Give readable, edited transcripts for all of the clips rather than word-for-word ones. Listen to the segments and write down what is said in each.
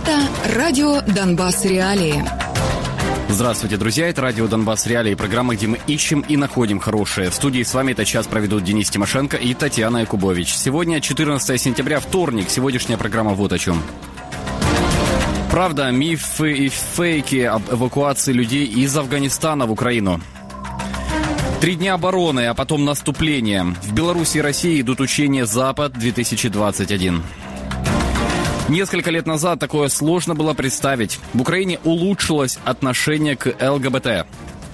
Это радио «Донбасс Реалии». Здравствуйте, друзья. Это радио «Донбасс Реалии», программа, где мы ищем и находим хорошее. В студии с вами этот час проведут Денис Тимошенко и Татьяна Якубович. Сегодня 14 сентября, вторник. Сегодняшняя программа вот о чем. Правда, мифы и фейки об эвакуации людей из Афганистана в Украину. 3 дня обороны, а потом наступление. В Беларуси и России идут учения «Запад-2021». Несколько лет назад такое сложно было представить. В Украине улучшилось отношение к ЛГБТ.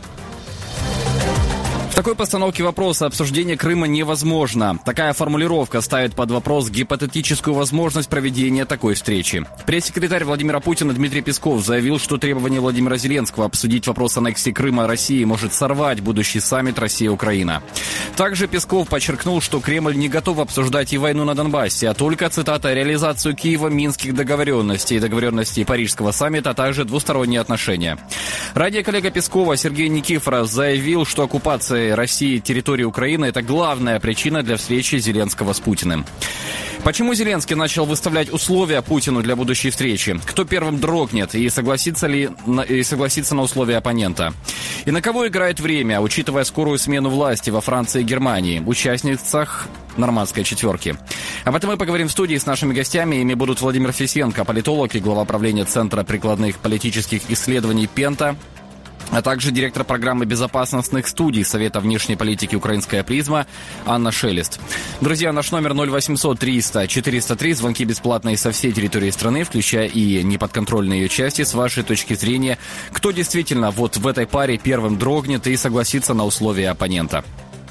В такой постановке вопроса обсуждение Крыма невозможно. Такая формулировка ставит под вопрос гипотетическую возможность проведения такой встречи. Пресс-секретарь Владимира Путина Дмитрий Песков заявил, что требование Владимира Зеленского обсудить вопрос аннексии Крыма России может сорвать будущий саммит Россия-Украина. Также Песков подчеркнул, что Кремль не готов обсуждать и войну на Донбассе, а только, цитата, реализацию Киева минских договоренностей и договоренностей Парижского саммита, а также двусторонние отношения. Радиоколлега Пескова Сергей Никифоров заявил, что оккупация России территории Украины – это главная причина для встречи Зеленского с Путиным. Почему Зеленский начал выставлять условия Путину для будущей встречи? Кто первым дрогнет и согласится на условия оппонента? И на кого играет время, учитывая скорую смену власти во Франции и Германии, участницах нормандской четверки? Об этом мы поговорим в студии с нашими гостями. Ими будут Владимир Фесенко, политолог и глава правления Центра прикладных политических исследований «Пента», а также директор программы безопасностных студий Совета внешней политики «Украинская призма» Анна Шелест. Друзья, наш номер 0800 300 403. Звонки бесплатные со всей территории страны, включая и неподконтрольные ее части. С вашей точки зрения, кто действительно вот в этой паре первым дрогнет и согласится на условия оппонента?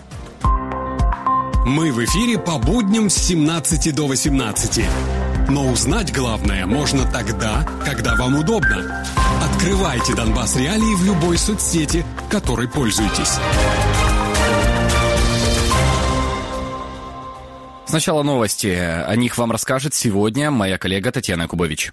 Мы в эфире по будням с 17 до 18. Но узнать главное можно тогда, когда вам удобно. Открывайте «Донбасс Реалии» в любой соцсети, которой пользуетесь. Сначала новости. О них вам расскажет сегодня моя коллега Татьяна Якубович.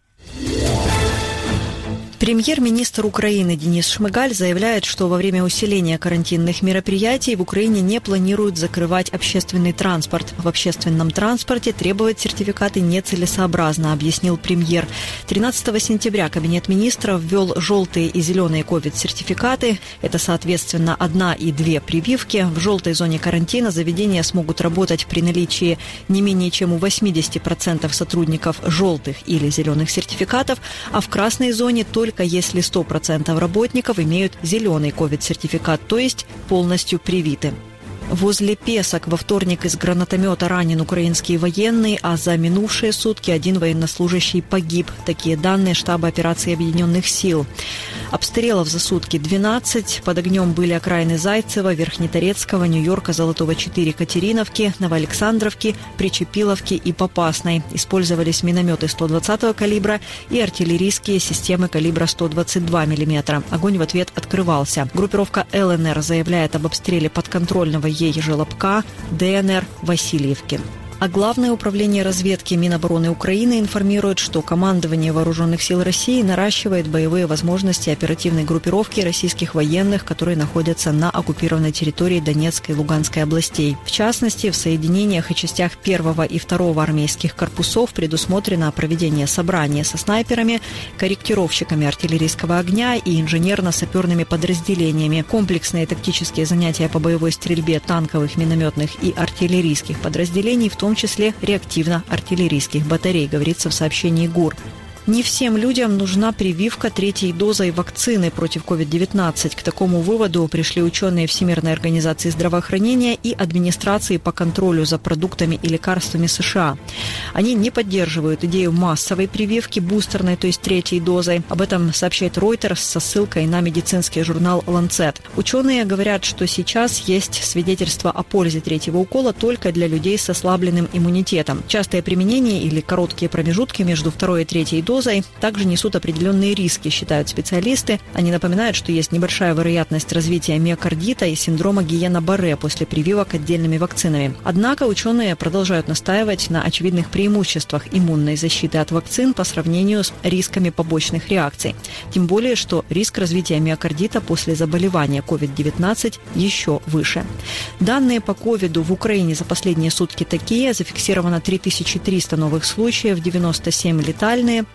Премьер-министр Украины Денис Шмыгаль заявляет, что во время усиления карантинных мероприятий в Украине не планируют закрывать общественный транспорт. В общественном транспорте требовать сертификаты нецелесообразно, объяснил премьер. 13 сентября Кабинет министров ввел желтые и зеленые ковид-сертификаты. Это, соответственно, 1 и 2 прививки. В желтой зоне карантина заведения смогут работать при наличии не менее чем у 80% сотрудников желтых или зеленых сертификатов, а в красной зоне только если 100% работников имеют зеленый ковид-сертификат, то есть полностью привиты. Возле Песок во вторник из гранатомета ранен украинский военный, а за минувшие сутки 1 военнослужащий погиб. Такие данные штаба операций Объединенных сил. Обстрелов за сутки 12. Под огнем были окраины Зайцева, Верхнеторецкого, Нью-Йорка, Золотого-4, Катериновки, Новоалександровки, Причепиловки и Попасной. Использовались минометы 120-го калибра и артиллерийские системы калибра 122 мм. Огонь в ответ открывался. Группировка ЛНР заявляет об обстреле подконтрольного ей Желобка, ДНР, Васильевки. А Главное управление разведки Минобороны Украины информирует, что командование Вооруженных сил России наращивает боевые возможности оперативной группировки российских военных, которые находятся на оккупированной территории Донецкой и Луганской областей. В частности, в соединениях и частях 1 и 2 армейских корпусов предусмотрено проведение собрания со снайперами, корректировщиками артиллерийского огня и инженерно-саперными подразделениями, комплексные тактические занятия по боевой стрельбе танковых, минометных и артиллерийских подразделений, в том числе реактивно-артиллерийских батарей, говорится в сообщении ГУР. Не всем людям нужна прививка 3-й дозой вакцины против COVID-19. К такому выводу пришли ученые Всемирной организации здравоохранения и Администрации по контролю за продуктами и лекарствами США. Они не поддерживают идею массовой прививки бустерной, то есть 3-й дозой. Об этом сообщает Reuters со ссылкой на медицинский журнал Lancet. Ученые говорят, что сейчас есть свидетельство о пользе 3-го укола только для людей с ослабленным иммунитетом. Частое применение или короткие промежутки между 2-й и 3-й дозой также несут определенные риски, считают специалисты. Они напоминают, что есть небольшая вероятность развития миокардита и синдрома Гиена-Барре после прививок отдельными вакцинами. Однако ученые продолжают настаивать на очевидных преимуществах иммунной защиты от вакцин по сравнению с рисками побочных реакций. Тем более, что риск развития миокардита после заболевания COVID-19 еще выше. Данные по ковиду в Украине за последние сутки такие. Зафиксировано 3300 новых случаев, 97 летальные.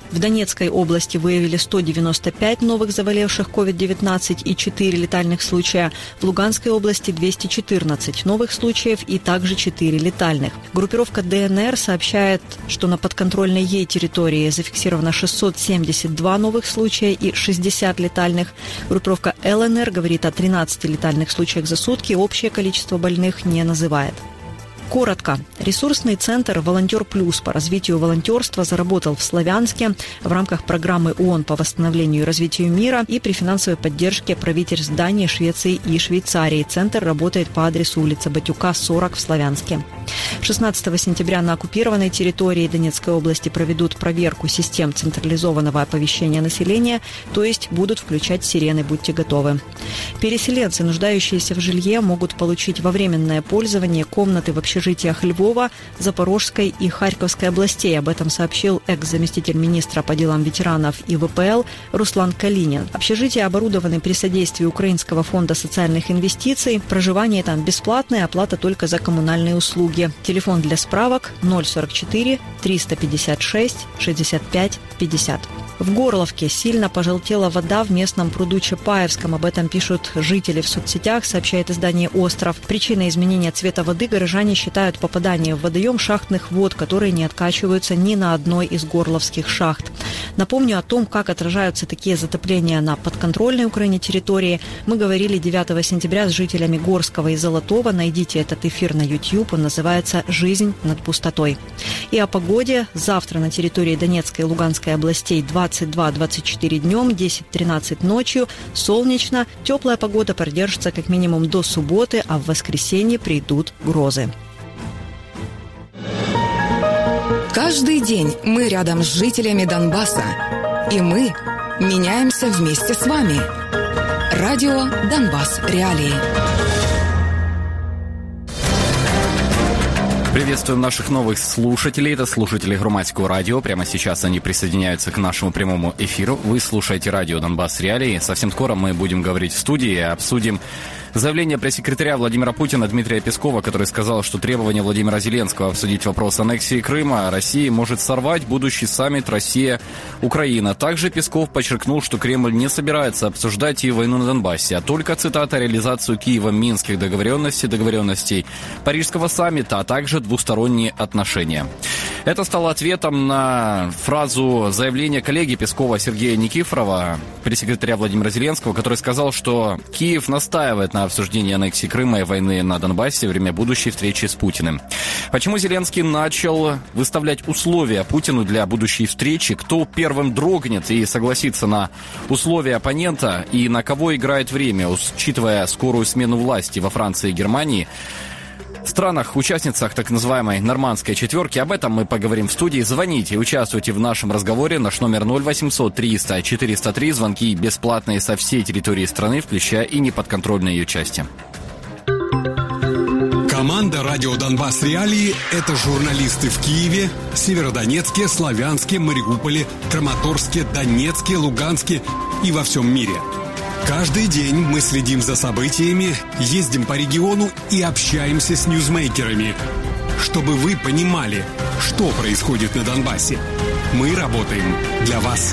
В Донецкой области выявили 195 новых заболевших COVID-19 и 4 летальных случая. В Луганской области 214 новых случаев и также 4 летальных. Группировка ДНР сообщает, что на подконтрольной ей территории зафиксировано 672 новых случая и 60 летальных. Группировка ЛНР говорит о 13 летальных случаях за сутки, общее количество больных не называет. Коротко. Ресурсный центр «Волонтер Плюс» по развитию волонтерства заработал в Славянске в рамках программы ООН по восстановлению и развитию мира и при финансовой поддержке правительств Дании, Швеции и Швейцарии. Центр работает по адресу улица Батюка, 40 в Славянске. 16 сентября на оккупированной территории Донецкой области проведут проверку систем централизованного оповещения населения, то есть будут включать сирены, будьте готовы. Переселенцы, нуждающиеся в жилье, могут получить во временное пользование комнаты в общежитиях Львова, Запорожской и Харьковской областей. Об этом сообщил экс-заместитель министра по делам ветеранов и ВПЛ Руслан Калинин. Общежития оборудованы при содействии Украинского фонда социальных инвестиций. Проживание там бесплатное, оплата только за коммунальные услуги. Телефон для справок 044 356 65 50. В Горловке сильно пожелтела вода в местном пруду Чапаевском. Об этом пишут жители в соцсетях, сообщает издание «Остров». Причиной изменения цвета воды горожане считают попадание в водоем шахтных вод, которые не откачиваются ни на одной из горловских шахт. Напомню о том, как отражаются такие затопления на подконтрольной Украине территории. Мы говорили 9 сентября с жителями Горского и Золотого. Найдите этот эфир на YouTube. Он называется «Жизнь над пустотой». И о погоде. Завтра на территории Донецкой и Луганской областей 22-24 днем, 10-13 ночью. Солнечно. Теплая погода продержится как минимум до субботы, а в воскресенье придут грозы. Каждый день мы рядом с жителями Донбасса. И мы меняемся вместе с вами. Радио «Донбасс. Реалии». Приветствуем наших новых слушателей. Это слушатели Громадского радио. Прямо сейчас они присоединяются к нашему прямому эфиру. Вы слушаете радио «Донбасс. Реалии». Совсем скоро мы будем говорить в студии и обсудим заявление пресс-секретаря Владимира Путина Дмитрия Пескова, который сказал, что требование Владимира Зеленского обсудить вопрос аннексии Крыма России может сорвать будущий саммит Россия-Украина. Также Песков подчеркнул, что Кремль не собирается обсуждать и войну на Донбассе, а только, цитата, реализацию Киевом минских договоренностей Парижского саммита, а также двусторонние отношения. Это стало ответом на фразу заявления коллеги Пескова Сергея Никифорова, пресс-секретаря Владимира Зеленского, который сказал, что Киев настаивает на обсуждении аннексии Крыма и войны на Донбассе во время будущей встречи с Путиным. Почему Зеленский начал выставлять условия Путину для будущей встречи? Кто первым дрогнет и согласится на условия оппонента? И на кого играет время, учитывая скорую смену власти во Франции и Германии? В странах-участницах так называемой нормандской четверки. Об этом мы поговорим в студии. Звоните, участвуйте в нашем разговоре. Наш номер 0800 300 403. Звонки бесплатные со всей территории страны, включая и неподконтрольные ее части. Команда «Радио Донбасс. Реалии» — это журналисты в Киеве, Северодонецке, Славянске, Мариуполе, Краматорске, Донецке, Луганске и во всем мире. Каждый день мы следим за событиями, ездим по региону и общаемся с ньюзмейкерами, чтобы вы понимали, что происходит на Донбассе. Мы работаем для вас.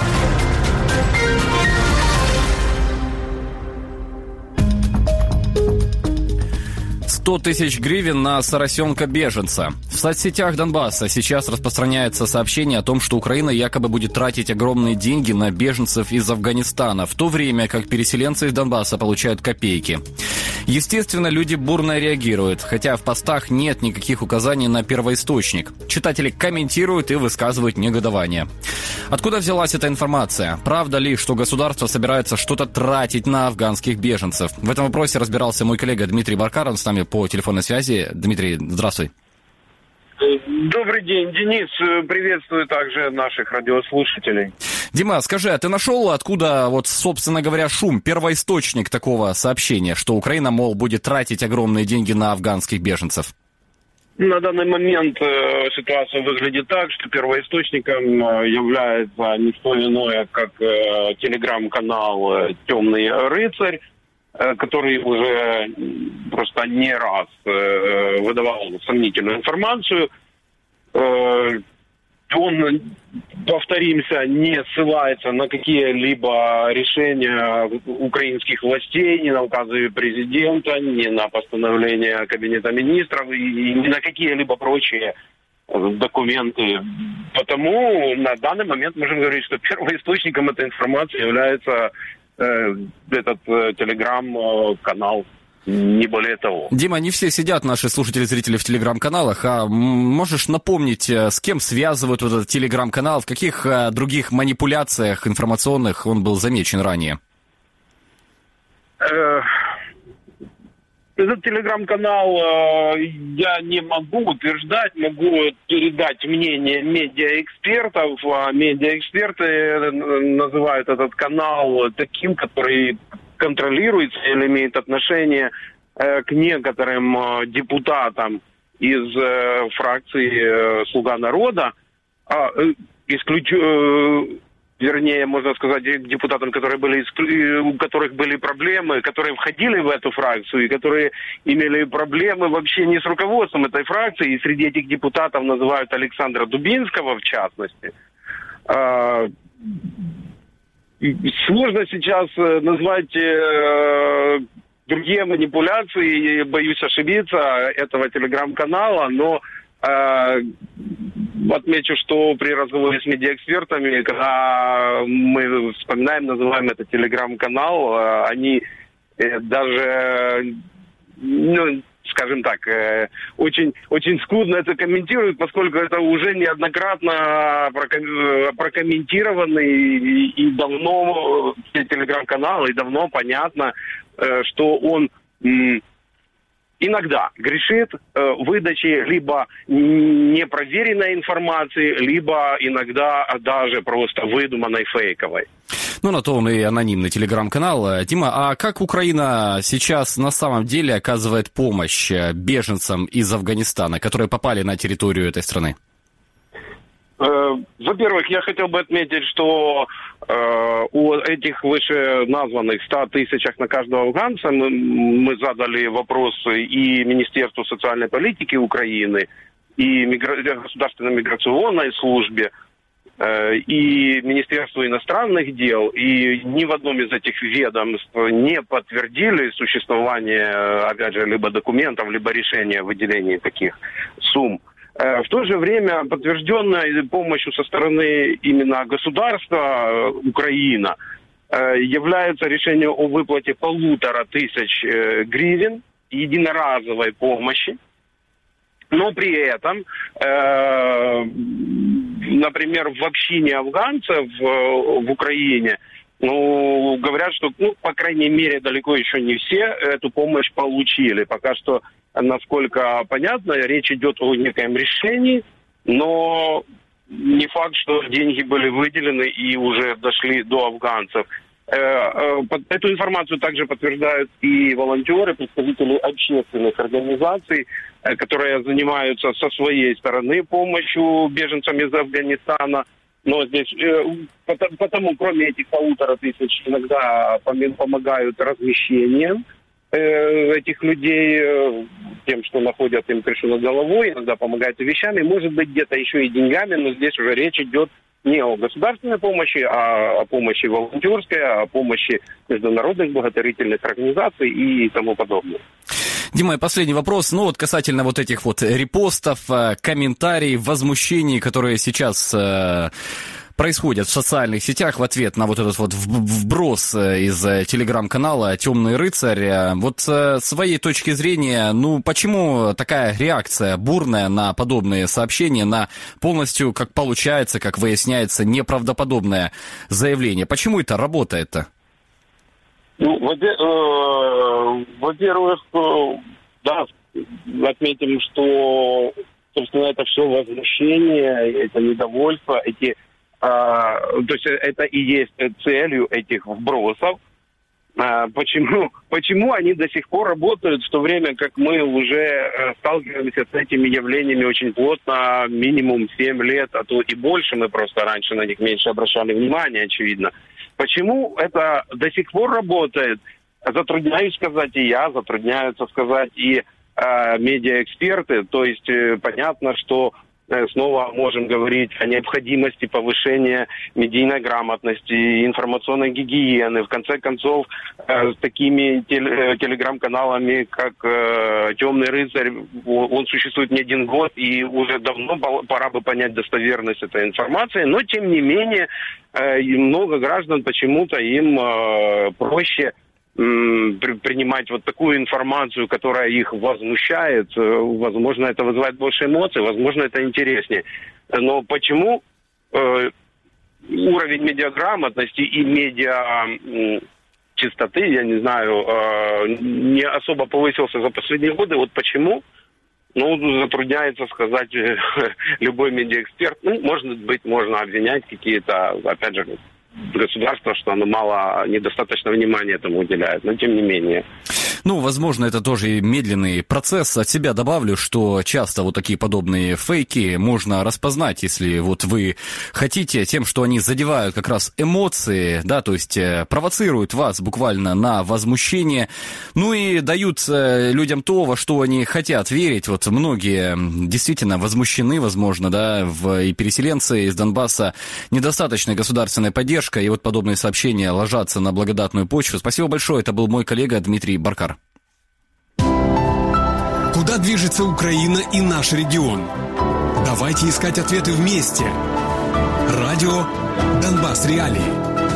100 тысяч гривен на соросенка-беженца. В соцсетях Донбасса сейчас распространяется сообщение о том, что Украина якобы будет тратить огромные деньги на беженцев из Афганистана, в то время как переселенцы из Донбасса получают копейки. Естественно, люди бурно реагируют, хотя в постах нет никаких указаний на первоисточник. Читатели комментируют и высказывают негодование. Откуда взялась эта информация? Правда ли, что государство собирается что-то тратить на афганских беженцев? В этом вопросе разбирался мой коллега Дмитрий Баркар, он с нами по телефонной связи. Дмитрий, здравствуй. Добрый день, Денис. Приветствую также наших радиослушателей. Дима, скажи, а ты нашел, откуда, вот, собственно говоря, шум, первоисточник такого сообщения, что Украина, мол, будет тратить огромные деньги на афганских беженцев? На данный момент ситуация выглядит так, что первоисточником является не что иное, как телеграм-канал «Темный рыцарь», который уже просто не раз выдавал сомнительную информацию. Он, повторимся, не ссылается на какие-либо решения украинских властей, ни на указы президента, ни на постановление Кабинета министров и ни на какие-либо прочие документы. Потому на данный момент можем говорить, что первоисточником этой информации является этот телеграм-канал. Не более того. Дима, не все сидят, наши слушатели-зрители, в телеграм-каналах. А можешь напомнить, с кем связывают вот этот телеграм-канал, в каких других манипуляциях информационных он был замечен ранее? Этот телеграм-канал я не могу утверждать, могу передать мнение медиаэкспертов. Медиаэксперты называют этот канал таким, который контролируется или имеет отношение к некоторым депутатам из фракции «Слуга народа», вернее, можно сказать, депутатам, у которых были проблемы, которые входили в эту фракцию и которые имели проблемы вообще не с руководством этой фракции. И среди этих депутатов называют Александра Дубинского, в частности. Сложно сейчас назвать другие манипуляции, боюсь ошибиться, этого телеграм-канала, но отмечу, что при разговоре с медиаэкспертами, когда мы вспоминаем, называем это телеграм-канал, они даже, скажем так, очень, очень скудно это комментируют, поскольку это уже неоднократно прокомментированный и давно телеграм-канал, и давно понятно, что он иногда грешит выдачей либо непроверенной информации, либо иногда даже просто выдуманной, фейковой. Ну, на то он и анонимный телеграм-канал. Дима, а как Украина сейчас на самом деле оказывает помощь беженцам из Афганистана, которые попали на территорию этой страны? Во-первых, я хотел бы отметить, что у этих вышеназванных 100 тысячах на каждого афганца мы задали вопросы и Министерству социальной политики Украины, и Государственной миграционной службе, и Министерству иностранных дел, и ни в одном из этих ведомств не подтвердили существование, опять же, либо документов, либо решения о выделении таких сумм. В то же время подтвержденной помощью со стороны именно государства Украина является решение о выплате 1500 гривен единоразовой помощи. Но при этом, например, в общине афганцев в Украине, говорят, что, по крайней мере, далеко еще не все эту помощь получили. Пока что, насколько понятно, речь идет о некоем решении, но не факт, что деньги были выделены и уже дошли до афганцев. Эту информацию также подтверждают и волонтеры, представители общественных организаций, которые занимаются со своей стороны помощью беженцам из Афганистана. Но здесь, потому кроме этих 1500, иногда помогают размещением этих людей, тем, что находят им крышу над головой, иногда помогают вещами, может быть, где-то еще и деньгами, но здесь уже речь идет не о государственной помощи, а о помощи волонтерской, о помощи международных благотворительных организаций и тому подобное. Дима, последний вопрос. Касательно этих репостов, комментариев, возмущений, которые сейчас происходят в социальных сетях в ответ на этот вброс из телеграм-канала «Темный рыцарь». С своей точки зрения, почему такая реакция бурная на подобные сообщения, на полностью, как получается, как выясняется, неправдоподобное заявление? Почему это работает-то? Во-первых, да, отметим, что, собственно, это все возмущение, это недовольство, то есть это и есть целью этих вбросов. Почему они до сих пор работают, в то время как мы уже сталкиваемся с этими явлениями очень плотно, минимум 7 лет, а то и больше, мы просто раньше на них меньше обращали внимание, очевидно. Почему это до сих пор работает, затрудняюсь сказать и я, затрудняются сказать и медиаэксперты. То есть понятно, что снова можем говорить о необходимости повышения медийной грамотности, информационной гигиены. В конце концов, с такими телеграм-каналами, как «Темный рыцарь», он существует не один год, и уже давно пора бы понять достоверность этой информации. Но, тем не менее, много граждан почему-то им проще принимать вот такую информацию, которая их возмущает. Возможно, это вызывает больше эмоций, возможно, это интереснее. Но почему уровень медиаграмотности и медиачистоты, я не знаю, не особо повысился за последние годы? Вот почему? Затрудняется сказать любой медиаэксперт. Может быть, можно обвинять какие-то, опять же, государство, что оно недостаточно внимания этому уделяет, но тем не менее. Возможно, это тоже и медленный процесс. От себя добавлю, что часто вот такие подобные фейки можно распознать, если вот вы хотите, тем, что они задевают как раз эмоции, да, то есть провоцируют вас буквально на возмущение, и дают людям то, во что они хотят верить. Вот многие действительно возмущены, возможно, да, и переселенцы из Донбасса, недостаточная государственная поддержка, и вот подобные сообщения ложатся на благодатную почву. Спасибо большое, это был мой коллега Дмитрий Баркар. Куда движется Украина и наш регион? Давайте искать ответы вместе. Радио «Донбасс Реалии».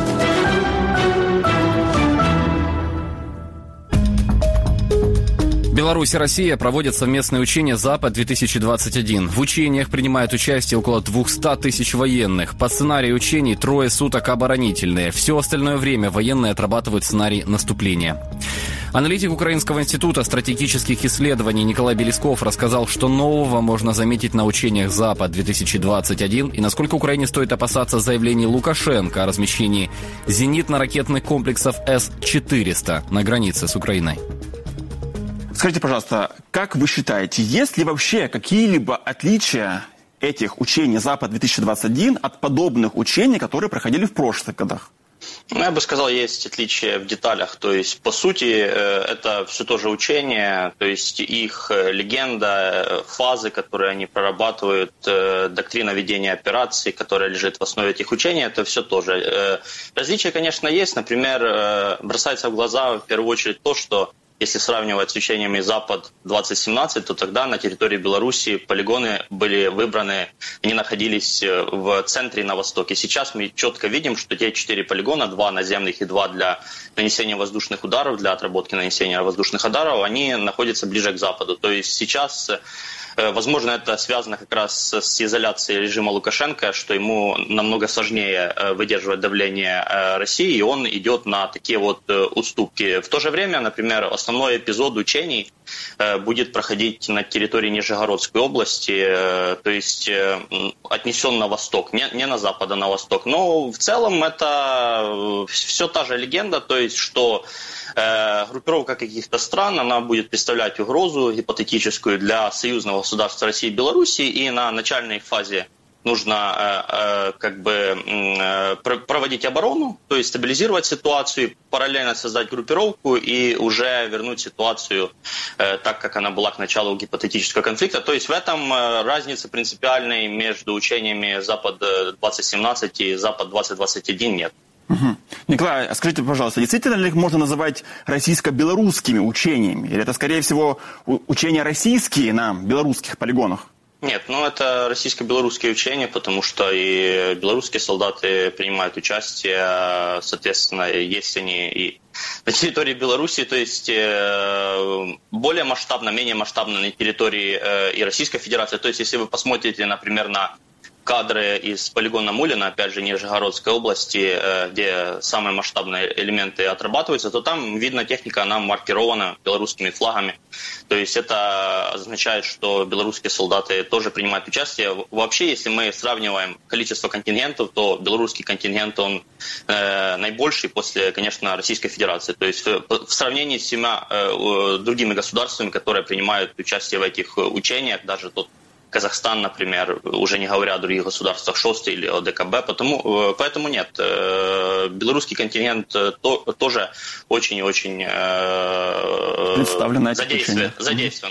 Беларусь и Россия проводят совместные учения «Запад-2021». В учениях принимают участие около 200 тысяч военных. По сценарию учений 3 суток оборонительные. Все остальное время военные отрабатывают сценарий наступления. Аналитик Украинского института стратегических исследований Николай Белисков рассказал, что нового можно заметить на учениях «Запад-2021» и насколько Украине стоит опасаться заявлений Лукашенко о размещении зенитно-ракетных комплексов С-400 на границе с Украиной. Скажите, пожалуйста, как вы считаете, есть ли вообще какие-либо отличия этих учений «Запад-2021» от подобных учений, которые проходили в прошлых годах? Я бы сказал, есть отличия в деталях. То есть, по сути, это все тоже учение, то есть их легенда, фазы, которые они прорабатывают, доктрина ведения операций, которая лежит в основе этих учений, это все тоже. Различия, конечно, есть. Например, бросается в глаза в первую очередь то, что если сравнивать с учениями «Запад-2017», то тогда на территории Беларуси полигоны были выбраны, они находились в центре и на востоке. Сейчас мы четко видим, что те 4 полигона, 2 наземных и 2 для нанесения воздушных ударов, для отработки нанесения воздушных ударов, они находятся ближе к западу. То есть сейчас, возможно, это связано как раз с изоляцией режима Лукашенко, что ему намного сложнее выдерживать давление России, и он идет на такие вот уступки. В то же время, например, основной эпизод учений будет проходить на территории Нижегородской области, то есть отнесен на восток, не на запад, а на восток. Но в целом это все та же легенда, то есть что группировка каких-то стран, она будет представлять угрозу гипотетическую для союзного государства России и Беларуси, и на начальной фазе нужно проводить оборону, то есть стабилизировать ситуацию, параллельно создать группировку и уже вернуть ситуацию так, как она была к началу гипотетического конфликта. То есть в этом разницы принципиальной между учениями Запад-2017 и Запад-2021 нет. Угу. Николай, а скажите, пожалуйста, действительно ли их можно называть российско-белорусскими учениями? Или это, скорее всего, учения российские на белорусских полигонах? Нет, это российско-белорусские учения, потому что и белорусские солдаты принимают участие, соответственно, есть они и на территории Беларуси, то есть более масштабно, менее масштабно на территории и Российской Федерации. То есть если вы посмотрите, например, на кадры из полигона Мулина, опять же, Нижегородской области, где самые масштабные элементы отрабатываются, то там, видно, техника, она маркирована белорусскими флагами. То есть это означает, что белорусские солдаты тоже принимают участие. Вообще, если мы сравниваем количество контингентов, то белорусский контингент, он наибольший после, конечно, Российской Федерации. То есть в сравнении с 7 другими государствами, которые принимают участие в этих учениях, даже тот Казахстан, например, уже не говоря о других государствах ШОС или о ДКБ, поэтому нет. Белорусский контингент тоже очень-очень задействован, да.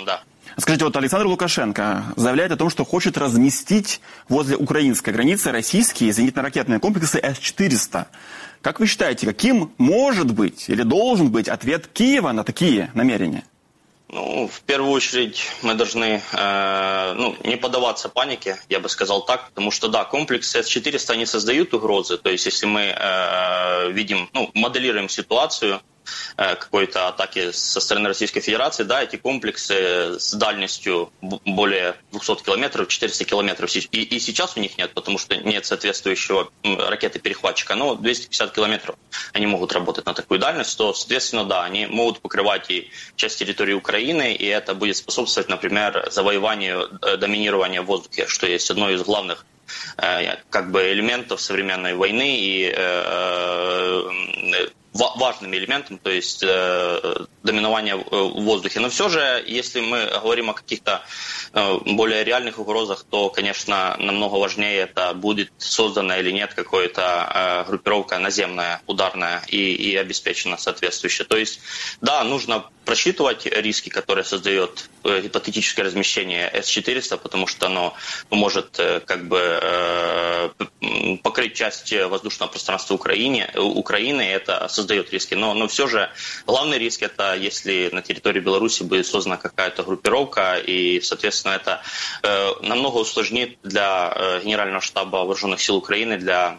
Скажите, вот Александр Лукашенко заявляет о том, что хочет разместить возле украинской границы российские зенитно-ракетные комплексы С-400. Как вы считаете, каким может быть или должен быть ответ Киева на такие намерения? В первую очередь мы должны не поддаваться панике, я бы сказал так, потому что, да, комплексы С-400, они создают угрозы. То есть, если мы моделируем ситуацию какой-то атаки со стороны Российской Федерации, да, эти комплексы с дальностью более 200 километров, 400 километров, и сейчас у них нет, потому что нет соответствующего ракеты-перехватчика, но 250 километров они могут работать на такую дальность, то, соответственно, да, они могут покрывать и часть территории Украины, и это будет способствовать, например, завоеванию, доминированию в воздухе, что есть одно из главных элементов современной войны и важным элементом, то есть доминование в воздухе. Но все же, если мы говорим о каких-то более реальных угрозах, то, конечно, намного важнее это будет создана или нет какая-то группировка наземная, ударная и обеспечена соответствующая. То есть, да, нужно просчитывать риски, которые создает гипотетическое размещение С-400, потому что оно поможет покрыть часть воздушного пространства Украины, и это создает риски. Но все же главный риск это если на территории Беларуси будет создана какая-то группировка, и, соответственно, это намного усложнит для Генерального штаба Вооруженных сил Украины, для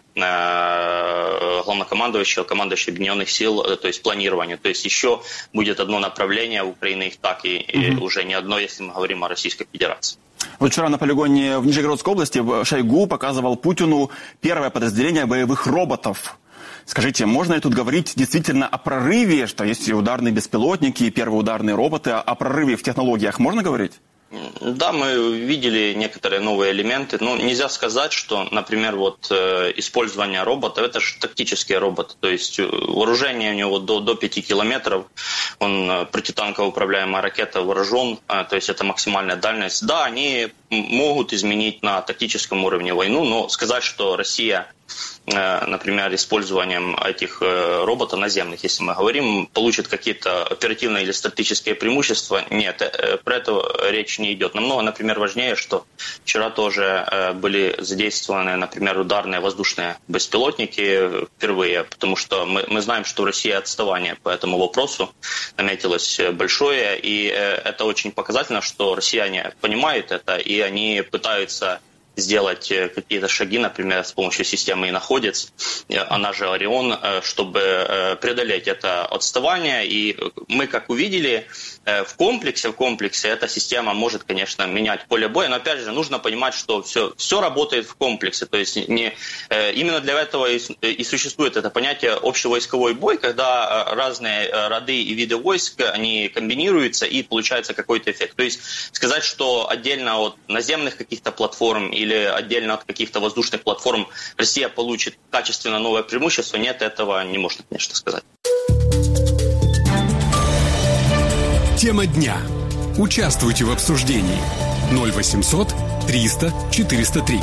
главнокомандующего, командующего Объединенных сил, то есть планирование. То есть еще будет одно направление, у Украины их так и уже не одно, если мы говорим о Российской Федерации. Вот вчера на полигоне в Нижегородской области Шойгу показывал Путину первое подразделение боевых роботов. Скажите, можно ли тут говорить действительно о прорыве, что есть и ударные беспилотники, и первые ударные роботы, о прорыве в технологиях можно говорить? Да, мы видели некоторые новые элементы. Нельзя сказать, что, например, использование роботов, это же тактические роботы. То есть вооружение у него до 5 километров, он протитанково управляемая ракета вооружен, то есть это максимальная дальность. Да, они могут изменить на тактическом уровне войну, но сказать, что Россия, например, использованием этих роботов наземных, если мы говорим, получит какие-то оперативные или стратегические преимущества, нет, про это речь не идет. Намного, например, важнее, что вчера тоже были задействованы, например, ударные воздушные беспилотники впервые, потому что мы знаем, что в России отставание по этому вопросу наметилось большое, и это очень показательно, что россияне понимают это, и они пытаются сделать какие-то шаги, например, с помощью системы «Иноходец», она же «Орион», чтобы преодолеть это отставание. И мы, как увидели, в комплексе эта система может, конечно, менять поле боя, но, опять же, нужно понимать, что все работает в комплексе. То есть именно для этого и существует это понятие общевойсковой бой, когда разные роды и виды войск, они комбинируются и получается какой-то эффект. То есть сказать, что отдельно от наземных каких-то платформ или отдельно от каких-то воздушных платформ Россия получит качественно новое преимущество, нет, этого не можно, конечно, сказать. Тема дня. Участвуйте в обсуждении. 0800 300 403.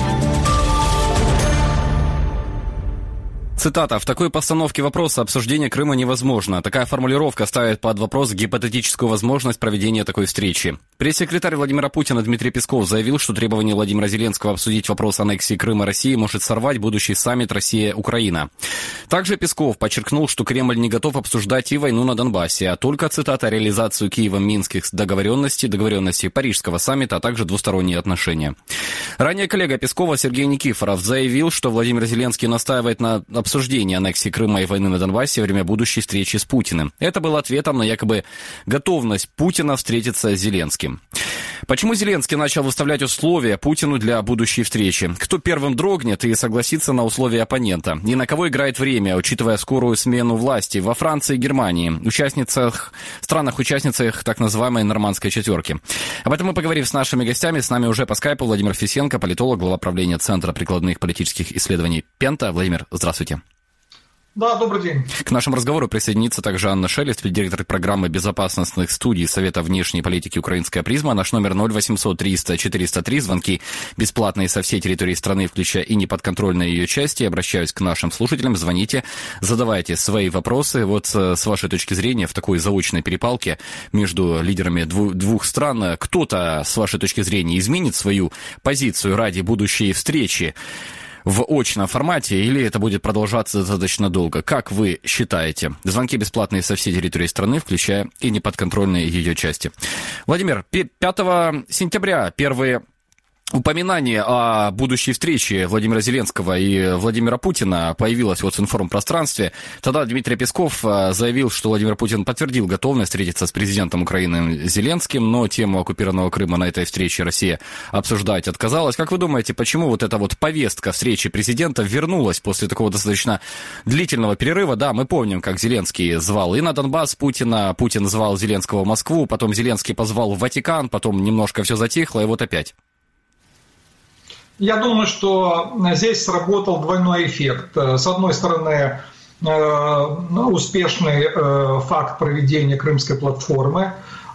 Цитата. «В такой постановке вопроса обсуждение Крыма невозможно. Такая формулировка ставит под вопрос гипотетическую возможность проведения такой встречи». Пресс-секретарь Владимира Путина Дмитрий Песков заявил, что требование Владимира Зеленского обсудить вопрос аннексии Крыма России может сорвать будущий саммит Россия-Украина. Также Песков подчеркнул, что Кремль не готов обсуждать и войну на Донбассе, а только, цитата, реализацию Киевом минских договоренностей Парижского саммита, а также двусторонние отношения. Ранее коллега Пескова Сергей Никифоров заявил, что Владимир Зеленский настаивает на обсуждении аннексии Крыма и войны на Донбассе во время будущей встречи с Путиным. Это было ответом на якобы готовность Путина встретиться с Зеленским. Почему Зеленский начал выставлять условия Путину для будущей встречи? Кто первым дрогнет и согласится на условия оппонента? И на кого играет время, учитывая скорую смену власти во Франции и Германии, странах-участницах так называемой нормандской четверки? Об этом мы поговорим с нашими гостями. С нами уже по скайпу Владимир Фисенко, политолог, глава правления Центра прикладных политических исследований «Пента». Владимир, здравствуйте. Да, добрый день. К нашему разговору присоединится также Анна Шелест, директор программы безопасностных студий Совета внешней политики «Украинская призма». Наш номер 0800 300 403. Звонки бесплатные со всей территории страны, включая и неподконтрольные ее части. Обращаюсь к нашим слушателям. Звоните, задавайте свои вопросы. Вот с вашей точки зрения в такой заочной перепалке между лидерами двух стран кто-то, с вашей точки зрения, изменит свою позицию ради будущей встречи в очном формате, или это будет продолжаться достаточно долго? Как вы считаете? Звонки бесплатные со всей территории страны, включая и неподконтрольные ее части. Владимир, 5 сентября первые упоминание о будущей встрече Владимира Зеленского и Владимира Путина появилось вот в информпространстве. Тогда Дмитрий Песков заявил, что Владимир Путин подтвердил готовность встретиться с президентом Украины Зеленским, но тему оккупированного Крыма на этой встрече Россия обсуждать отказалась. Как вы думаете, почему вот эта вот повестка встречи президента вернулась после такого достаточно длительного перерыва? Да, мы помним, как Зеленский звал и на Донбасс Путина, Путин звал Зеленского в Москву, потом Зеленский позвал в Ватикан, потом немножко все затихло, и вот опять. Я думаю, что здесь сработал двойной эффект. С одной стороны, успешный факт проведения Крымской платформы.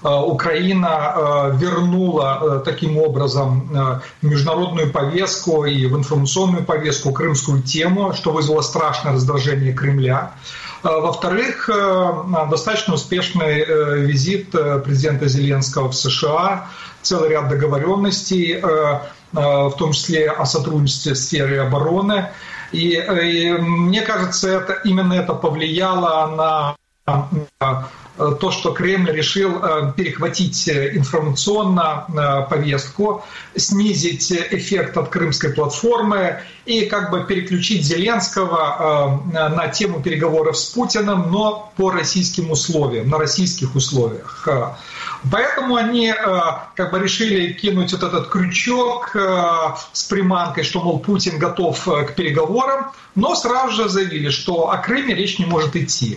Украина вернула таким образом в международную повестку и в информационную повестку крымскую тему, что вызвало страшное раздражение Кремля. Во-вторых, достаточно успешный визит президента Зеленского в США, целый ряд договоренностей, в том числе о сотрудничестве в сфере обороны. И мне кажется, именно это повлияло на то, что Кремль решил перехватить информационно повестку, снизить эффект от Крымской платформы и как бы переключить Зеленского на тему переговоров с Путиным, но по российским условиям, на российских условиях. Поэтому они как бы решили кинуть вот этот крючок с приманкой, что, мол, Путин готов к переговорам, но сразу же заявили, что о Крыме речь не может идти.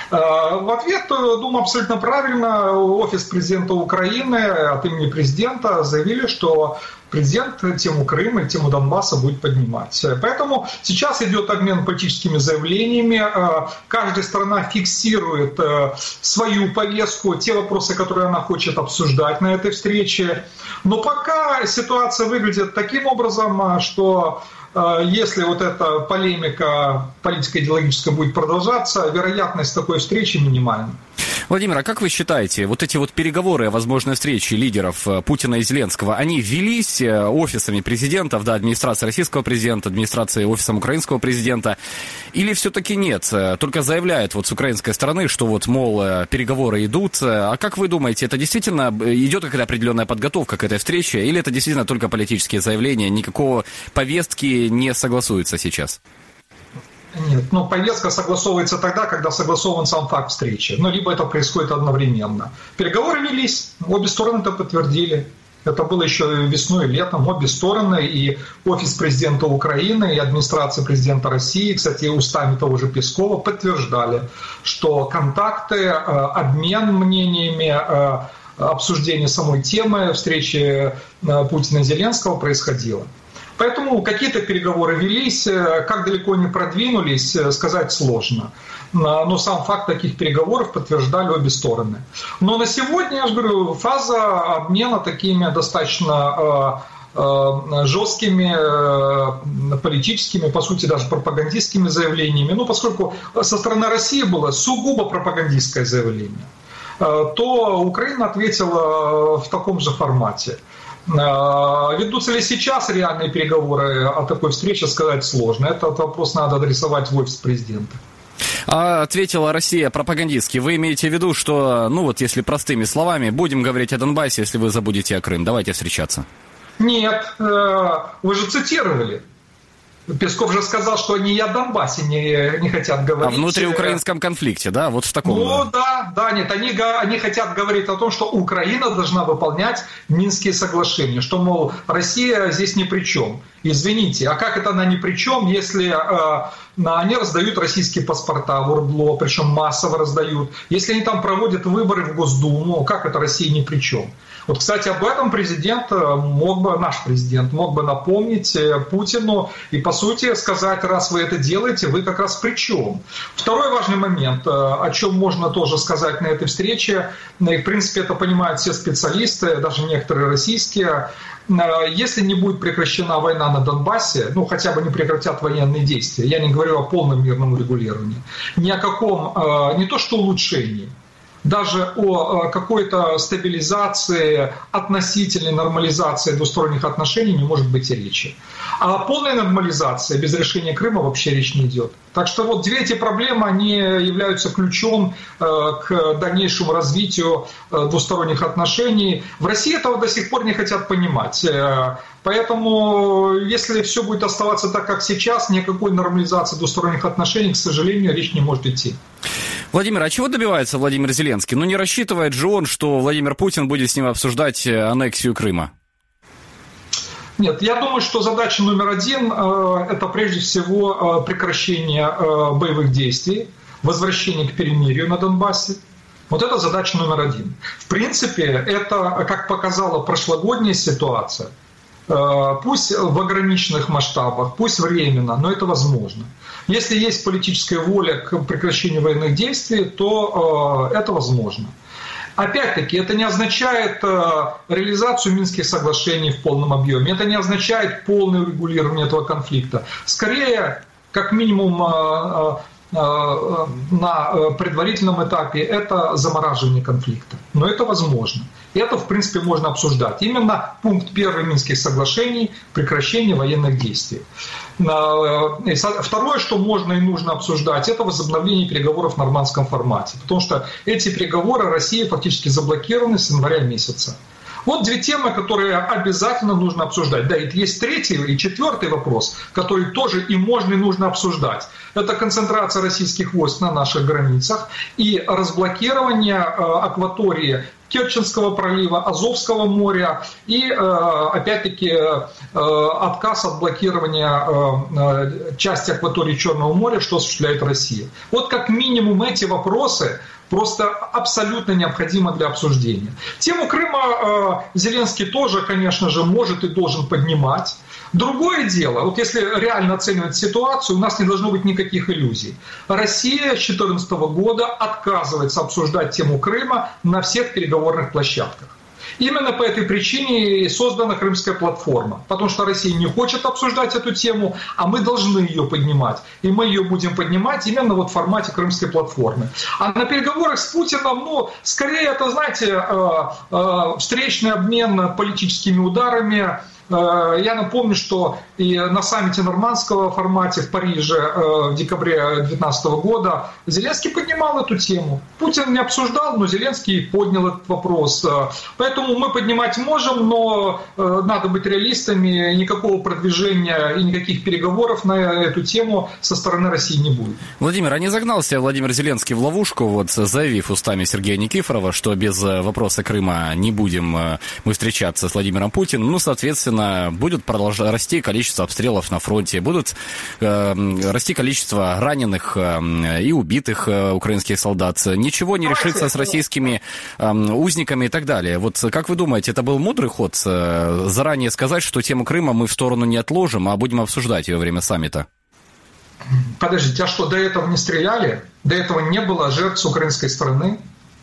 В ответ, думаю, абсолютно правильно, офис президента Украины от имени президента заявили, что президент тему Крыма и тему Донбасса будет поднимать. Поэтому сейчас идет обмен политическими заявлениями. Каждая страна фиксирует свою повестку, те вопросы, которые она хочет обсуждать на этой встрече. Но пока ситуация выглядит таким образом, что если вот эта полемика политико-идеологическая будет продолжаться, вероятность такой встречи минимальна. Владимир, а как вы считаете, вот эти вот переговоры о возможной встрече лидеров Путина и Зеленского, они велись офисами президентов, да, администрации российского президента, администрации офисом украинского президента, или все-таки нет? Только заявляют вот с украинской стороны, что вот, мол, переговоры идут. А как вы думаете, это действительно идет какая-то определенная подготовка к этой встрече, или это действительно только политические заявления, никакого повестки не согласуется сейчас? Нет, но повестка согласовывается тогда, когда согласован сам факт встречи. Ну, либо это происходит одновременно. Переговоры велись, обе стороны это подтвердили. Это было еще весной и летом. Обе стороны, и офис президента Украины, и администрация президента России, кстати, устами того же Пескова, подтверждали, что контакты, обмен мнениями, обсуждение самой темы встречи Путина и Зеленского происходило. Поэтому какие-то переговоры велись, как далеко они продвинулись, сказать сложно. Но сам факт таких переговоров подтверждали обе стороны. Но на сегодня, я же говорю, фаза обмена такими достаточно жесткими политическими, по сути, даже пропагандистскими заявлениями. Ну, поскольку со стороны России было сугубо пропагандистское заявление, то Украина ответила в таком же формате. Ведутся ли сейчас реальные переговоры о такой встрече, сказать сложно. Этот вопрос надо адресовать в офис президента. А ответила Россия пропагандистски. Вы имеете в виду, что, ну вот если простыми словами, будем говорить о Донбассе, если вы забудете о Крым. Давайте встречаться. Нет, вы же цитировали. Песков же сказал, что они и о Донбассе не хотят говорить. О внутриукраинском конфликте, да? Вот в таком. Ну да, нет, они хотят говорить о том, что Украина должна выполнять Минские соглашения, что, мол, Россия здесь ни при чем. Извините, а как это она ни при чем, если они раздают российские паспорта в ОРДЛО, причем массово раздают, если они там проводят выборы в Госдуму, как это Россия ни при чем? Вот, кстати, об этом наш президент мог бы напомнить Путину и, по сути, сказать, раз вы это делаете, вы как раз при чем? Второй важный момент, о чем можно тоже сказать на этой встрече, и, в принципе, это понимают все специалисты, даже некоторые российские, если не будет прекращена война на Донбассе, хотя бы не прекратят военные действия, я не говорю о полном мирном урегулировании, ни о каком, не то что улучшении, даже о какой-то стабилизации, относительной нормализации двусторонних отношений не может быть и речи. А о полной нормализации без решения Крыма вообще речь не идет. Так что вот две эти проблемы, они являются ключом к дальнейшему развитию двусторонних отношений. В России этого до сих пор не хотят понимать. Поэтому, если все будет оставаться так, как сейчас, ни о какой нормализации двусторонних отношений, к сожалению, речь не может идти. Владимир, а чего добивается Владимир Зеленский? Не рассчитывает же он, что Владимир Путин будет с ним обсуждать аннексию Крыма? Нет, я думаю, что задача номер один – это прежде всего прекращение боевых действий, возвращение к перемирию на Донбассе. Вот это задача номер один. В принципе, это, как показала прошлогодняя ситуация, пусть в ограниченных масштабах, пусть временно, но это возможно. Если есть политическая воля к прекращению военных действий, то это возможно. Опять-таки, это не означает реализацию Минских соглашений в полном объеме, это не означает полное урегулирование этого конфликта. Скорее, как минимум на предварительном этапе, это замораживание конфликта. Но это возможно. Это, в принципе, можно обсуждать. Именно пункт 1 Минских соглашений – прекращение военных действий. Второе, что можно и нужно обсуждать, это возобновление переговоров в нормандском формате. Потому что эти переговоры России фактически заблокированы с января месяца. Вот две темы, которые обязательно нужно обсуждать. Да, и есть третий и четвертый вопрос, который тоже и можно, и нужно обсуждать. Это концентрация российских войск на наших границах и разблокирование акватории Керченского пролива, Азовского моря и, опять-таки, отказ от блокирования части акватории Черного моря, что осуществляет Россия. Вот как минимум эти вопросы просто абсолютно необходимо для обсуждения. Тему Крыма Зеленский тоже, конечно же, может и должен поднимать. Другое дело, вот если реально оценивать ситуацию, у нас не должно быть никаких иллюзий. Россия с 2014 года отказывается обсуждать тему Крыма на всех переговорных площадках. Именно по этой причине создана Крымская платформа, потому что Россия не хочет обсуждать эту тему, а мы должны ее поднимать. И мы ее будем поднимать именно вот в формате Крымской платформы. А на переговорах с Путиным, скорее это, знаете, встречный обмен политическими ударами. Я напомню, что и на саммите нормандского формате в Париже в декабре 2019 года Зеленский поднимал эту тему. Путин не обсуждал, но Зеленский поднял этот вопрос. Поэтому мы поднимать можем, но надо быть реалистами. Никакого продвижения и никаких переговоров на эту тему со стороны России не будет. Владимир, а не загнался Владимир Зеленский в ловушку, заявив устами Сергея Никифорова, что без вопроса Крыма не будем мы встречаться с Владимиром Путиным, соответственно, будет продолжать расти количество обстрелов на фронте, будут расти количество раненых и убитых украинских солдат. Ничего не решится с российскими узниками и так далее. Вот как вы думаете, это был мудрый ход заранее сказать, что тему Крыма мы в сторону не отложим, а будем обсуждать ее во время саммита? Подождите, а что, до этого не стреляли? До этого не было жертв с украинской стороны?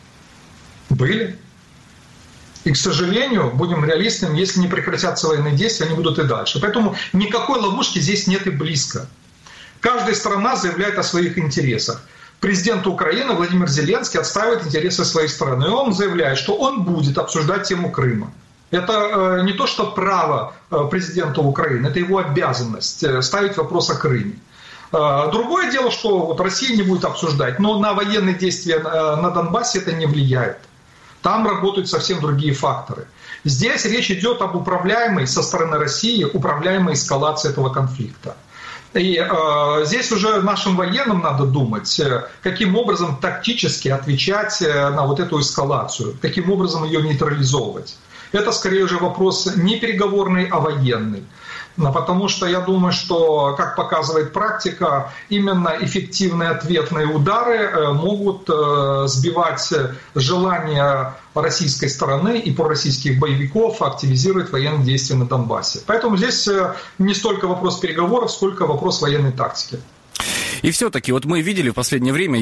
Были. И, к сожалению, будем реалистами, если не прекратятся военные действия, они будут и дальше. Поэтому никакой ловушки здесь нет и близко. Каждая сторона заявляет о своих интересах. Президент Украины Владимир Зеленский отстаивает интересы своей страны. И он заявляет, что он будет обсуждать тему Крыма. Это не то, что право президента Украины, это его обязанность ставить вопрос о Крыме. Другое дело, что Россия не будет обсуждать, но на военные действия на Донбассе это не влияет. Там работают совсем другие факторы. Здесь речь идет об управляемой со стороны России, управляемой эскалации этого конфликта. И здесь уже нашим военным надо думать, каким образом тактически отвечать на вот эту эскалацию, каким образом ее нейтрализовывать. Это скорее уже вопрос не переговорный, а военный. Потому что я думаю, что, как показывает практика, именно эффективные ответные удары могут сбивать желание российской стороны и пророссийских боевиков активизировать военные действия на Донбассе. Поэтому здесь не столько вопрос переговоров, сколько вопрос военной тактики. И все-таки, вот мы видели в последнее время,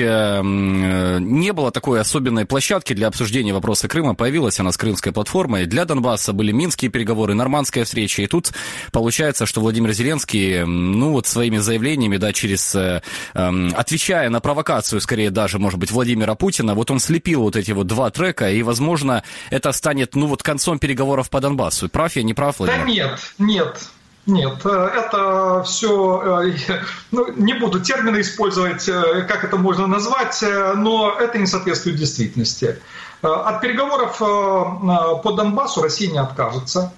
не было такой особенной площадки для обсуждения вопроса Крыма, появилась она с крымской платформой. Для Донбасса были минские переговоры, нормандская встреча, и тут получается, что Владимир Зеленский, своими заявлениями, отвечая на провокацию, скорее даже, может быть, Владимира Путина, вот он слепил вот эти вот два трека, и, возможно, это станет, концом переговоров по Донбассу. Прав я, не прав, Владимир? Да нет, это все, не буду термины использовать, как это можно назвать, но это не соответствует действительности. От переговоров по Донбассу Россия не откажется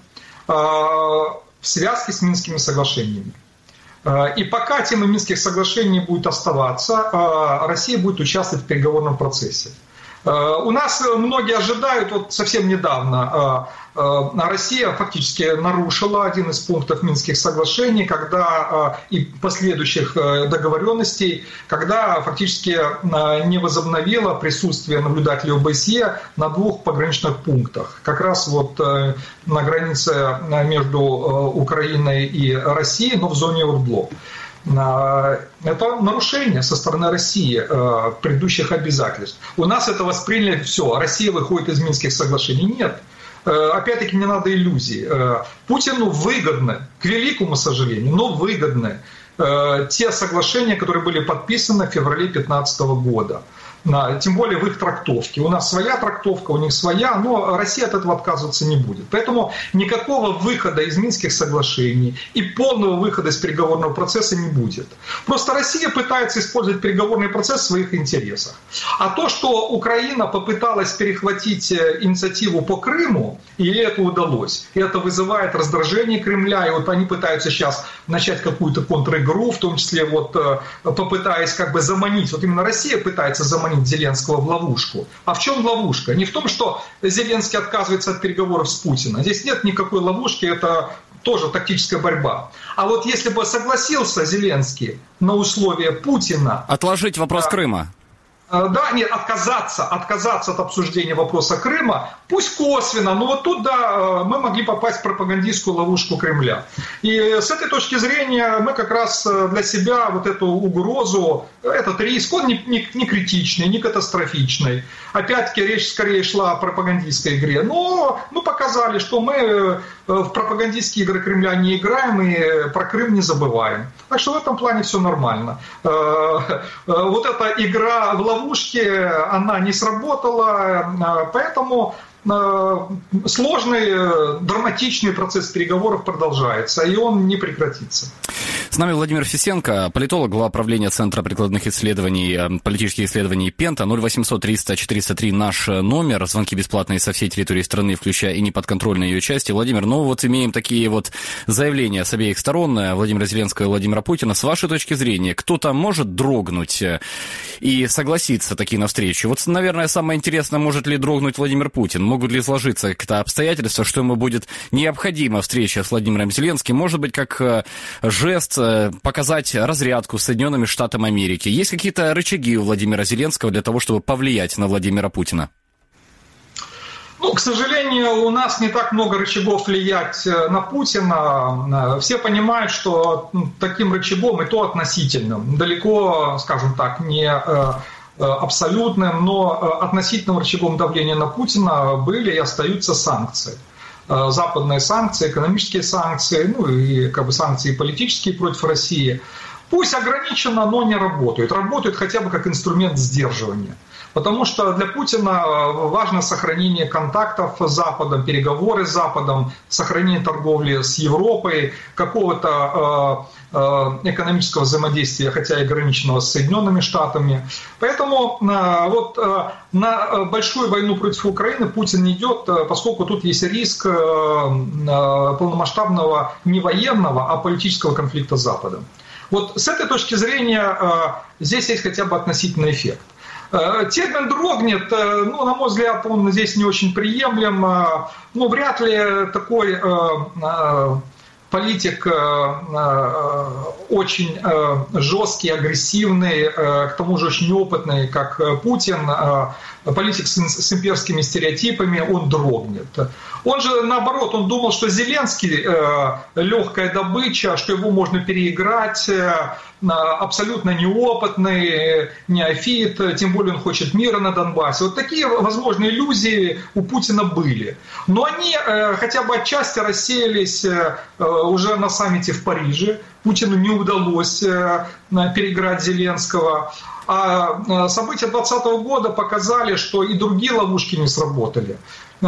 в связке с Минскими соглашениями. И пока тема Минских соглашений будет оставаться, Россия будет участвовать в переговорном процессе. У нас многие ожидают, вот совсем недавно Россия фактически нарушила один из пунктов Минских соглашений, и последующих договоренностностей, когда фактически не возобновила присутствие наблюдателей ОБСЕ на 2 пограничных пунктах. Как раз вот на границе между Украиной и Россией, но в зоне ОРДЛО. Это нарушение со стороны России предыдущих обязательств. У нас это восприняли все, Россия выходит из Минских соглашений. Нет. Опять-таки не надо иллюзий. Путину выгодны, к великому сожалению, но выгодны те соглашения, которые были подписаны в феврале 2015 года. Тем более в их трактовке. У нас своя трактовка, у них своя, но Россия от этого отказываться не будет. Поэтому никакого выхода из Минских соглашений и полного выхода из переговорного процесса не будет. Просто Россия пытается использовать переговорный процесс в своих интересах. А то, что Украина попыталась перехватить инициативу по Крыму, и это удалось, и это вызывает раздражение Кремля, и вот они пытаются сейчас начать какую-то контр-игру, в том числе попытаясь заманить, вот именно Россия пытается заманить Зеленского в ловушку. А в чем ловушка? Не в том, что Зеленский отказывается от переговоров с Путиным. Здесь нет никакой ловушки, это тоже тактическая борьба. А вот если бы согласился Зеленский на условия Путина... Отложить вопрос Крыма. Да, нет, отказаться от обсуждения вопроса Крыма, пусть косвенно, но вот тут, да, мы могли попасть в пропагандистскую ловушку Кремля. И с этой точки зрения мы как раз для себя вот эту угрозу, этот риск, он не критичный, не катастрофичный. Опять-таки речь скорее шла о пропагандистской игре, но мы показали, что мы в пропагандистские игры Кремля не играем и про Крым не забываем. Так что в этом плане все нормально. Вот эта игра в ловушке, она не сработала, поэтому сложный, драматичный процесс переговоров продолжается, и он не прекратится. С нами Владимир Фисенко, политолог, глава правления Центра прикладных исследований, политических исследований Пента. 0800 300 403 наш номер. Звонки бесплатные со всей территории страны, включая и неподконтрольные ее части. Владимир, имеем такие вот заявления с обеих сторон, Владимира Зеленского и Владимира Путина. С вашей точки зрения, кто-то может дрогнуть и согласиться таки навстречу? Вот, наверное, самое интересное, может ли дрогнуть Владимир Путин? Могут ли сложиться какие-то обстоятельства, что ему будет необходима встреча с Владимиром Зеленским? Может быть, как жест показать разрядку с Соединенными Штатами Америки. Есть какие-то рычаги у Владимира Зеленского для того, чтобы повлиять на Владимира Путина? К сожалению, у нас не так много рычагов влиять на Путина. Все понимают, что таким рычагом, и то относительным, далеко, скажем так, не абсолютным, но относительным рычагом давления на Путина были и остаются санкции. Западные санкции, экономические санкции, и санкции политические против России. Пусть ограниченно, но не работают. Работают хотя бы как инструмент сдерживания. Потому что для Путина важно сохранение контактов с Западом, переговоры с Западом, сохранение торговли с Европой, какого-то экономического взаимодействия, хотя и ограниченного с Соединенными Штатами. Поэтому на большую войну против Украины Путин не идет, поскольку тут есть риск полномасштабного не военного, а политического конфликта с Западом. Вот с этой точки зрения здесь есть хотя бы относительный эффект. Термин «дрогнет», на мой взгляд, он здесь не очень приемлем. Вряд ли такой политик очень жесткий, агрессивный, к тому же очень опытный, как Путин, политик с имперскими стереотипами, он дрогнет. Он же, наоборот, он думал, что Зеленский легкая добыча, что его можно переиграть, абсолютно неопытный, неофит, тем более он хочет мира на Донбассе. Вот такие, возможно, иллюзии у Путина были. Но они хотя бы отчасти рассеялись уже на саммите в Париже. Путину не удалось переиграть Зеленского. А события 2020 года показали, что и другие ловушки не сработали.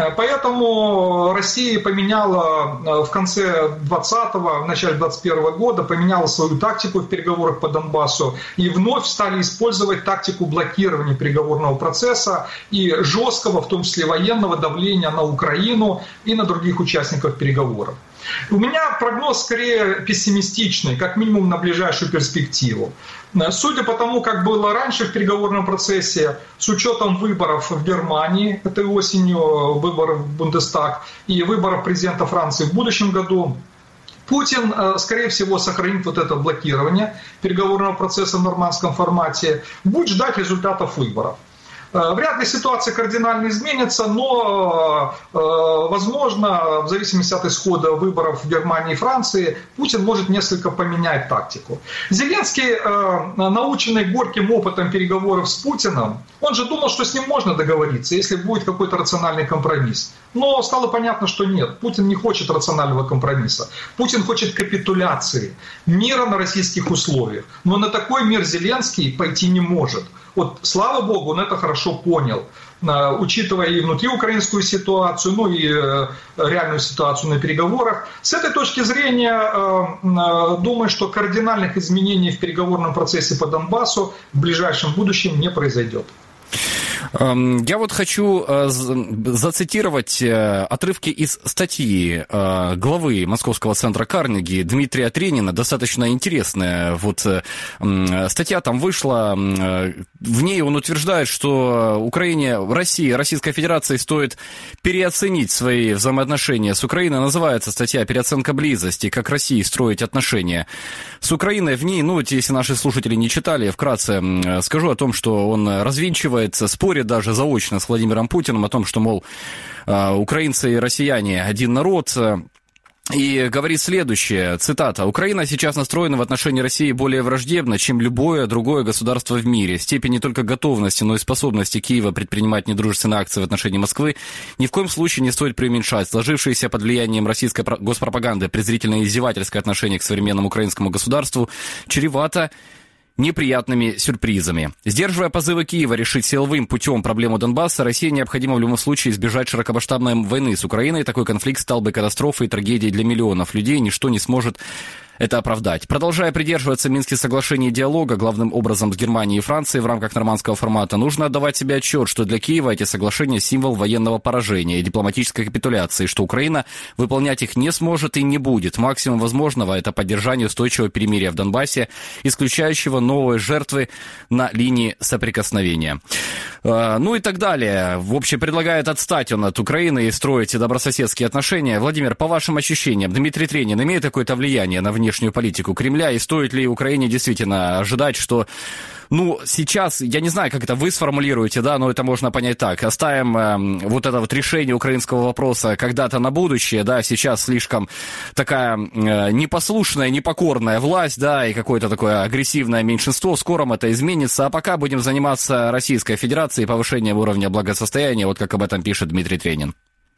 Поэтому Россия поменяла в конце 20-го, в начале 21 года, поменяла свою тактику в переговорах по Донбассу и вновь стали использовать тактику блокирования переговорного процесса и жесткого, в том числе военного, давления на Украину и на других участников переговоров. У меня прогноз скорее пессимистичный, как минимум на ближайшую перспективу. Судя по тому, как было раньше в переговорном процессе, с учетом выборов в Германии этой осенью, выборов в Бундестаг и выборов президента Франции в будущем году, Путин, скорее всего, сохранит вот это блокирование переговорного процесса в нормандском формате, будет ждать результатов выборов. Вряд ли ситуация кардинально изменится, но, возможно, в зависимости от исхода выборов в Германии и Франции, Путин может несколько поменять тактику. Зеленский, наученный горьким опытом переговоров с Путиным, он же думал, что с ним можно договориться, если будет какой-то рациональный компромисс. Но стало понятно, что нет. Путин не хочет рационального компромисса. Путин хочет капитуляции, мира на российских условиях. Но на такой мир Зеленский пойти не может. Вот, слава богу, он это хорошо понял, учитывая и внутриукраинскую ситуацию, и реальную ситуацию на переговорах. С этой точки зрения, думаю, что кардинальных изменений в переговорном процессе по Донбассу в ближайшем будущем не произойдет. Я вот хочу зацитировать отрывки из статьи главы Московского центра Карнеги Дмитрия Тренина, достаточно интересная. Вот статья там вышла, в ней он утверждает, что Украине, Российской Федерации стоит переоценить свои взаимоотношения с Украиной. Называется статья «Переоценка близости. Как России строить отношения с Украиной». В ней, если наши слушатели не читали, вкратце скажу о том, что он развенчивается, спорит даже заочно с Владимиром Путиным о том, что, мол, украинцы и россияне один народ. И говорит следующее, цитата: «Украина сейчас настроена в отношении России более враждебно, чем любое другое государство в мире. Степень не только готовности, но и способности Киева предпринимать недружественные акции в отношении Москвы ни в коем случае не стоит преуменьшать. Сложившееся под влиянием российской госпропаганды презрительное и издевательское отношение к современному украинскому государству чревато неприятными сюрпризами. Сдерживая позывы Киева решить силовым путем проблему Донбасса, России необходимо в любом случае избежать широкомасштабной войны с Украиной. Такой конфликт стал бы катастрофой и трагедией для миллионов людей. Ничто не сможет это оправдать. Продолжая придерживаться Минских соглашений и диалога, главным образом с Германией и Францией в рамках нормандского формата, нужно отдавать себе отчет, что для Киева эти соглашения символ военного поражения и дипломатической капитуляции, что Украина выполнять их не сможет и не будет. Максимум возможного – это поддержание устойчивого перемирия в Донбассе, исключающего новые жертвы на линии соприкосновения. И так далее. В общем, предлагает отстать он от Украины и строить добрососедские отношения. Владимир, по вашим ощущениям, Дмитрий Тренин имеет какое-то влияние на внешнюю политику Кремля? И стоит ли Украине действительно ожидать, что сейчас, я не знаю, как это вы сформулируете, но это можно понять так. Оставим вот это вот решение украинского вопроса когда-то на будущее, сейчас слишком такая непослушная, непокорная власть, и какое-то такое агрессивное меньшинство, скоро это изменится, а пока будем заниматься Российской Федерацией и повышением уровня благосостояния, вот как об этом пишет Дмитрий Тренин.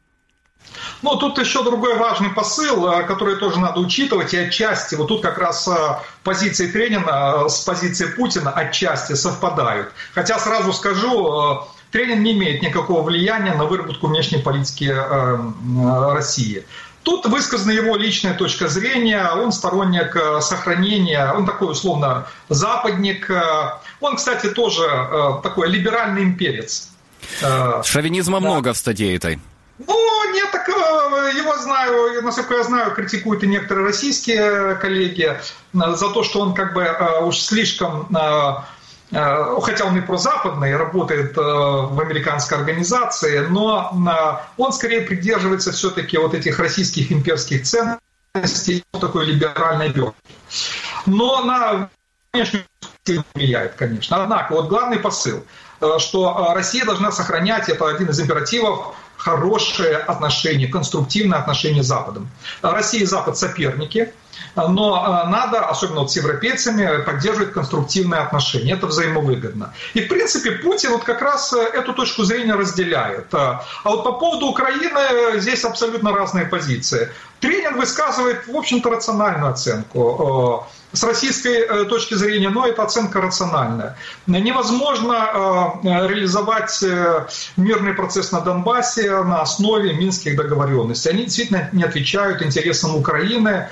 Тут еще другой важный посыл, который тоже надо учитывать, и отчасти, вот тут как раз позиции Тренина с позицией Путина отчасти совпадают. Хотя сразу скажу, Тренин не имеет никакого влияния на выработку внешней политики России. Тут высказана его личная точка зрения, он сторонник сохранения, он такой условно западник, он, кстати, тоже такой либеральный имперец. Шовинизма много в статье этой. Нет, так его знаю, насколько я знаю, критикуют и некоторые российские коллеги за то, что он уж слишком хотя он и прозападный, работает в американской организации, но он скорее придерживается все-таки вот этих российских имперских ценностей, такой либеральной обертки. Но на внешнюю влияет, конечно. Однако, вот главный посыл, что Россия должна сохранять, это один из императивов, хорошие отношения, конструктивные отношения с Западом. Россия и Запад соперники, но надо, особенно вот с европейцами, поддерживать конструктивные отношения. Это взаимовыгодно. И, в принципе, Путин вот как раз эту точку зрения разделяет. А вот по поводу Украины здесь абсолютно разные позиции. Тренин высказывает, в общем-то, рациональную оценку. С российской точки зрения, но это оценка рациональная. Невозможно реализовать мирный процесс на Донбассе на основе минских договоренностей. Они действительно не отвечают интересам Украины.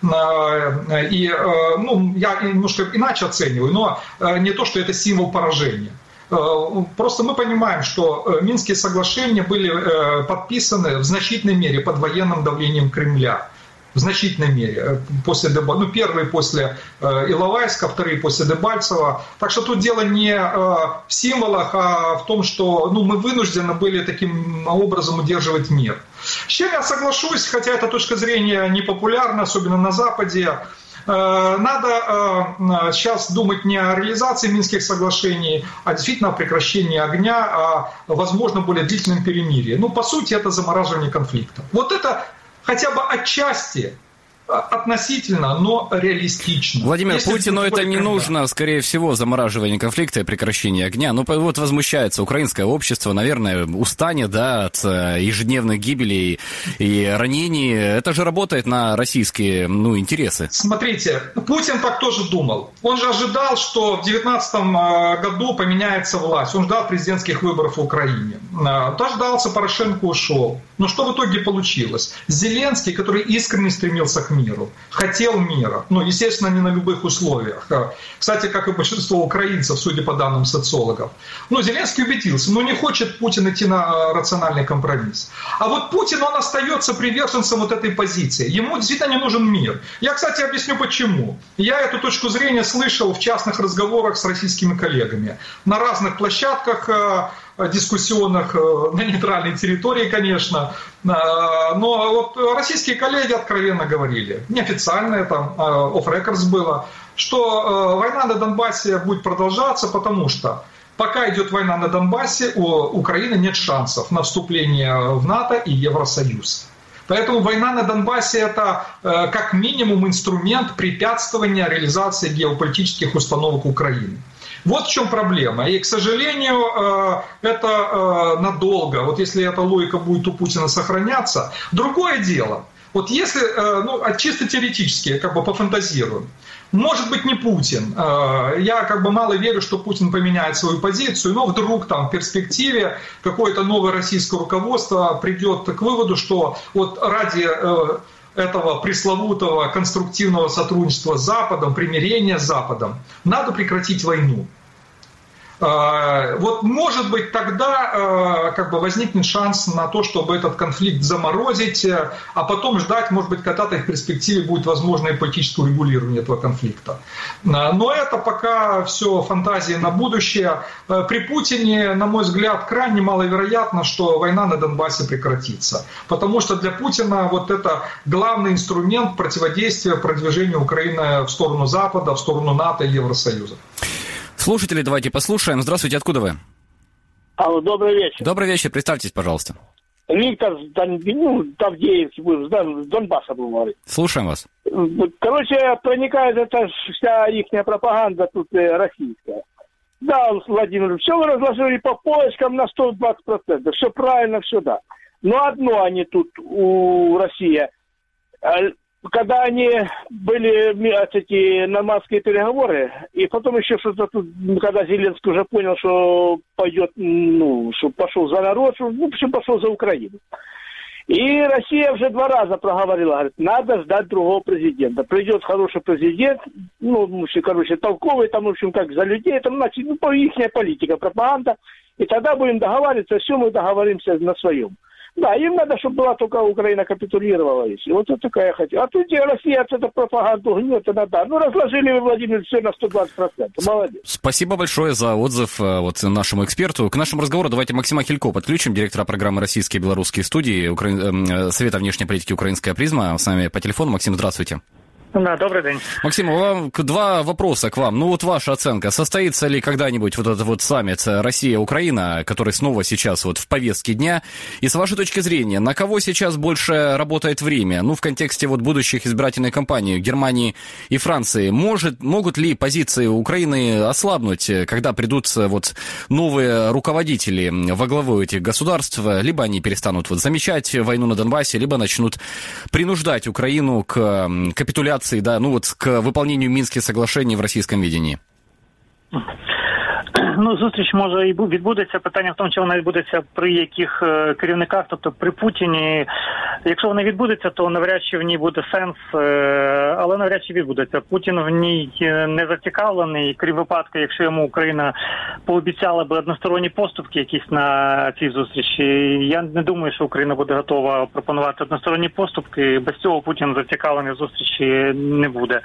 И, я немножко иначе оцениваю, но не то, что это символ поражения. Просто мы понимаем, что Минские соглашения были подписаны в значительной мере под военным давлением Кремля. В значительной мере. Первые после Иловайска, вторые после Дебальцева. Так что тут дело не в символах, а в том, что мы вынуждены были таким образом удерживать мир. С чем я соглашусь, хотя эта точка зрения непопулярна, особенно на Западе. Надо сейчас думать не о реализации Минских соглашений, а действительно о прекращении огня, о, возможно, более длительном перемирии. По сути, это замораживание конфликта. Вот это хотя бы отчасти относительно, но реалистично. Владимир, Путину это не нужно, скорее всего, замораживание конфликта и прекращение огня. Вот возмущается украинское общество, наверное, устанет, от ежедневных гибелей и ранений. Это же работает на российские, интересы. Смотрите, Путин так тоже думал. Он же ожидал, что в 2019 году поменяется власть. Он ждал президентских выборов в Украине. Дождался, Порошенко ушел. Но что в итоге получилось? Зеленский, который искренне стремился к миру, хотел мира, естественно, не на любых условиях. Кстати, как и большинство украинцев, судя по данным социологов. Зеленский убедился, не хочет Путин идти на рациональный компромисс. А вот Путин, он остается приверженцем вот этой позиции. Ему действительно не нужен мир. Я, кстати, объясню почему. Я эту точку зрения слышал в частных разговорах с российскими коллегами. На разных площадках дискуссионных, на нейтральной территории, конечно. Но вот российские коллеги откровенно говорили, неофициально это, off-records было, что война на Донбассе будет продолжаться, потому что пока идет война на Донбассе, у Украины нет шансов на вступление в НАТО и Евросоюз. Поэтому война на Донбассе – это как минимум инструмент препятствования реализации геополитических установок Украины. Вот в чем проблема. И, к сожалению, это надолго. Вот если эта логика будет у Путина сохраняться. Другое дело. Вот если, чисто теоретически, пофантазируем. Может быть, не Путин. Я мало верю, что Путин поменяет свою позицию, но вдруг в перспективе какое-то новое российское руководство придет к выводу, что вот ради этого пресловутого конструктивного сотрудничества с Западом, примирения с Западом, надо прекратить войну. Вот, может быть, тогда возникнет шанс на то, чтобы этот конфликт заморозить, а потом ждать, может быть, когда-то в перспективе будет возможно и политическое урегулирование этого конфликта. Но это пока все фантазии на будущее. При Путине, на мой взгляд, крайне маловероятно, что война на Донбассе прекратится. Потому что для Путина вот это главный инструмент противодействия продвижению Украины в сторону Запада, в сторону НАТО и Евросоюза. Слушатели, давайте послушаем. Здравствуйте, откуда вы? Алло, добрый вечер. Добрый вечер, представьтесь, пожалуйста. Виктор Тавдеевский, с Донбасса был, говорит. Слушаем вас. Проникает эта вся их пропаганда тут российская. Да, Владимир, все вы разложили по полочкам на 120%. Все правильно, все да. Но одно они тут, у России, когда они были эти нормандские переговоры, и потом еще что-то тут, когда Зеленский уже понял, что пойдет, что пошел за народ, в общем, пошел за Украину. И Россия уже 2 раза проговорила, говорит, надо ждать другого президента. Придет хороший президент, толковый, в общем, как за людей, их политика, пропаганда, и тогда будем договариваться, все мы договоримся на своем. Да, им надо, чтобы была только Украина капитулировала. И вот это такая хотела. А тут Россия это пропаганду гнет, да. Ну, разложили вы, Владимир, все на 120%. Молодец. Спасибо большое за отзыв вот нашему эксперту. К нашему разговору давайте Максима Хилько подключим, директора программы «Российские и белорусские студии» Совета внешней политики «Украинская призма». С нами по телефону. Максим, здравствуйте. Да, добрый день. Максим, два вопроса к вам. Ну вот ваша оценка. Состоится ли когда-нибудь вот этот вот саммит Россия-Украина, который снова сейчас вот в повестке дня? И с вашей точки зрения, на кого сейчас больше работает время? Ну, в контексте вот будущих избирательной кампаний Германии и Франции. Могут ли позиции Украины ослабнуть, когда придут вот новые руководители во главу этих государств? Либо они перестанут вот замечать войну на Донбассе, либо начнут принуждать Украину к капитуляции, да, ну вот к выполнению Мінських соглашений в російському видінні? Ну, зустріч може і відбудеться. Питання в тому, чи вона відбудеться при яких керівниках, тобто при Путіні. Якщо вона відбудеться, то навряд чи в ній буде сенс, але навряд чи відбудеться. Путін в ній не зацікавлений, крім випадку, якщо йому Україна пообіцяла би односторонні поступки якісь на цій зустрічі. Я не думаю, що Україна буде готова пропонувати односторонні поступки. Без цього Путін зацікавлений в зустрічі не буде.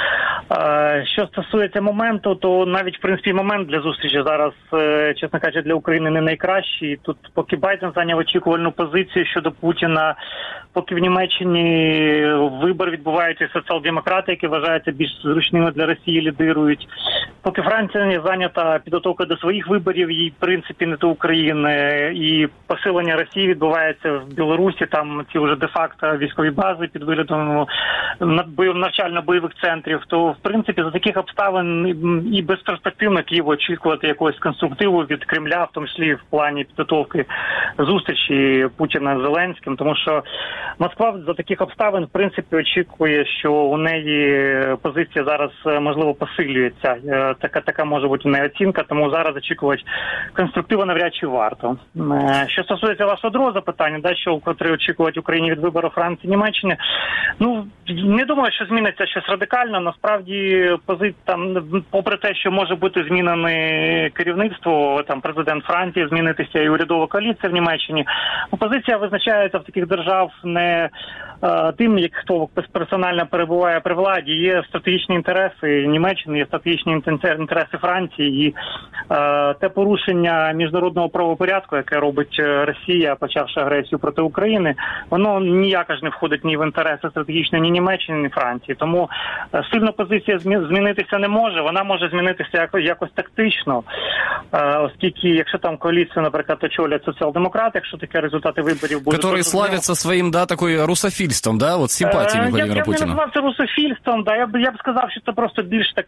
Що стосується моменту, то навіть, в принципі, момент для зустрічі зараз, чесно кажучи, для України не найкращий. Тут поки Байден зайняв очікувальну позицію щодо Путіна, поки в Німеччині вибори відбуваються, соціал-демократи, які вважаються більш зручними для Росії, лідирують. Поки Франція не зайнята підготовкою до своїх виборів, їй, в принципі, не до України. І посилення Росії відбувається в Білорусі, там ці вже де-факто військові бази під виглядом навчально-бойових центрів. То, в принципі, за таких обставин і безперспективно Києву очікувати якогось конструктиву від Кремля, в тому числі в плані підготовки зустрічі Путіна з Зеленським, тому що Москва за таких обставин, в принципі, очікує, що у неї позиція зараз, можливо, посилюється. Така може бути у неї оцінка, тому зараз очікувати конструктиву навряд чи варто. Що стосується вашого другого запитання, да, що котре очікувати Україні від вибору Франції, Німеччини, ну, не думаю, що зміниться щось радикально. Насправді, там, попри те, що може бути змінене керівництво, там президент Франції, змінитися і урядова коаліція в Німеччині, позиція визначається в таких держав не тим, як хто персонально перебуває при владі. Є стратегічні інтереси Німеччини, є стратегічні інтереси Франції, і те порушення міжнародного правопорядку, яке робить Росія, почавши агресію проти України, воно ніяк ж не входить ні в інтереси стратегічної ні Німеччини, ні Франції. Тому сильно позиція змінитися не може. Вона може змінитися якось тактично, оскільки, якщо там коаліцію, наприклад, очолять соціал-демократи, якщо такі результати виборів будуть... Которые славятся своим, да, такой русофильством, да, вот симпатиями Владимира Путина. Я б не назвав це русофільством, да, я б сказав, що це просто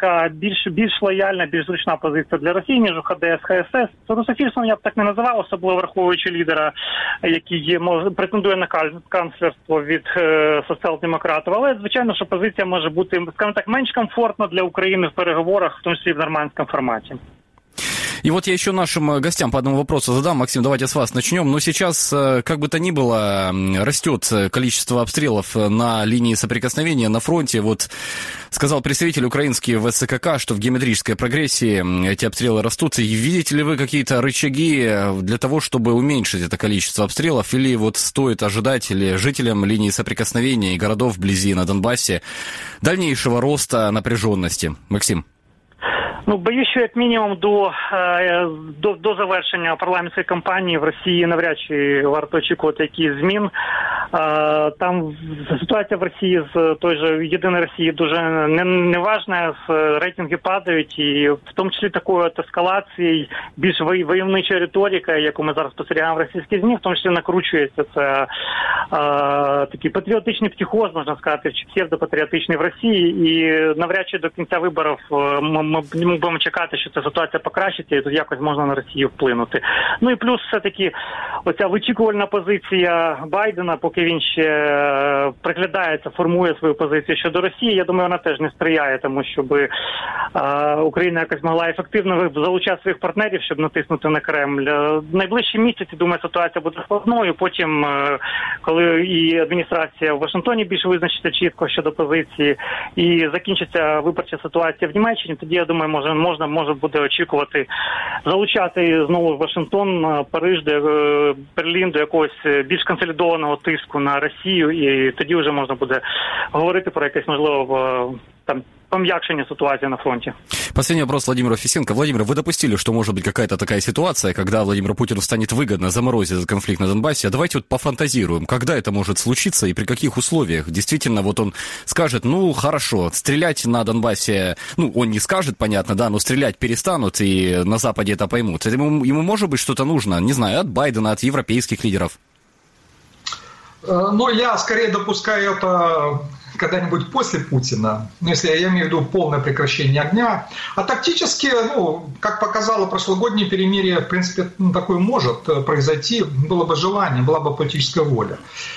більш лояльна, більш зручна позиція для Росії, ніж у ХДС, ХСС. Русофільством я б так не називав, особливо враховуючи лідера, який претендує на канцлерство від соціал-демократів. Але, звичайно, що позиція може бути, скажімо так, менш комфортна для України в переговорах, в тому числі в нормандському форматі. И вот я еще нашим гостям по одному вопросу задам. Максим, давайте с вас начнем. Но сейчас, как бы то ни было, растет количество обстрелов на линии соприкосновения на фронте. Вот сказал представитель украинский ВСКК, что в геометрической прогрессии эти обстрелы растут. И видите ли вы какие-то рычаги для того, чтобы уменьшить это количество обстрелов? Или вот стоит ожидать или жителям линии соприкосновения и городов вблизи на Донбассе дальнейшего роста напряженности? Максим. Ну, боюсь, що як мінімум до завершення парламентської кампанії в Росії навряд чи варто очікувати якісь змін. Там ситуація в Росії з той же Єдиної Росії дуже неважна, рейтинги падають, і в тому числі такою ескалацією більш войовнича риторика, яку ми зараз спостерігаємо в російській ЗМІ, в тому числі накручується це такий патріотичний психоз, можна сказати, чи псевдопатріотичний в Росії, і навряд чи до кінця виборів ми будемо чекати, що ця ситуація покращиться, і тут якось можна на Росію вплинути. Ну і плюс все-таки оця вичікувальна позиція Байдена, поки він ще приглядається, формує свою позицію щодо Росії, я думаю, вона теж не сприяє тому, щоб Україна якось могла ефективно залучати своїх партнерів, щоб натиснути на Кремль. Найближчі місяці, думаю, ситуація буде складною. Потім, коли і адміністрація в Вашингтоні більше визначиться чітко щодо позиції, і закінчиться виборча ситуація в Німеччині, тоді, я думаю, можна може буде очікувати залучати знову Вашингтон, Париж, Берлін до якогось більш консолідованого тиску на Росію, і тоді вже можна буде говорити про якесь, можливо, там помягчение ситуации на фронте. Последний вопрос Владимиру Фесенко. Владимир, вы допустили, что может быть какая-то такая ситуация, когда Владимиру Путину станет выгодно заморозить этот конфликт на Донбассе? А давайте вот пофантазируем, когда это может случиться и при каких условиях? Действительно, вот он скажет, ну, хорошо, стрелять на Донбассе, ну, он не скажет, понятно, да, но стрелять перестанут, и на Западе это поймут. Ему может быть что-то нужно, не знаю, от Байдена, от европейских лидеров? Ну, я скорее допускаю это когда-нибудь после Путина, если я имею в виду полное прекращение огня. А тактически, ну, как показало прошлогоднее перемирие, в принципе, такое может произойти, было бы желание, была бы политическая воля.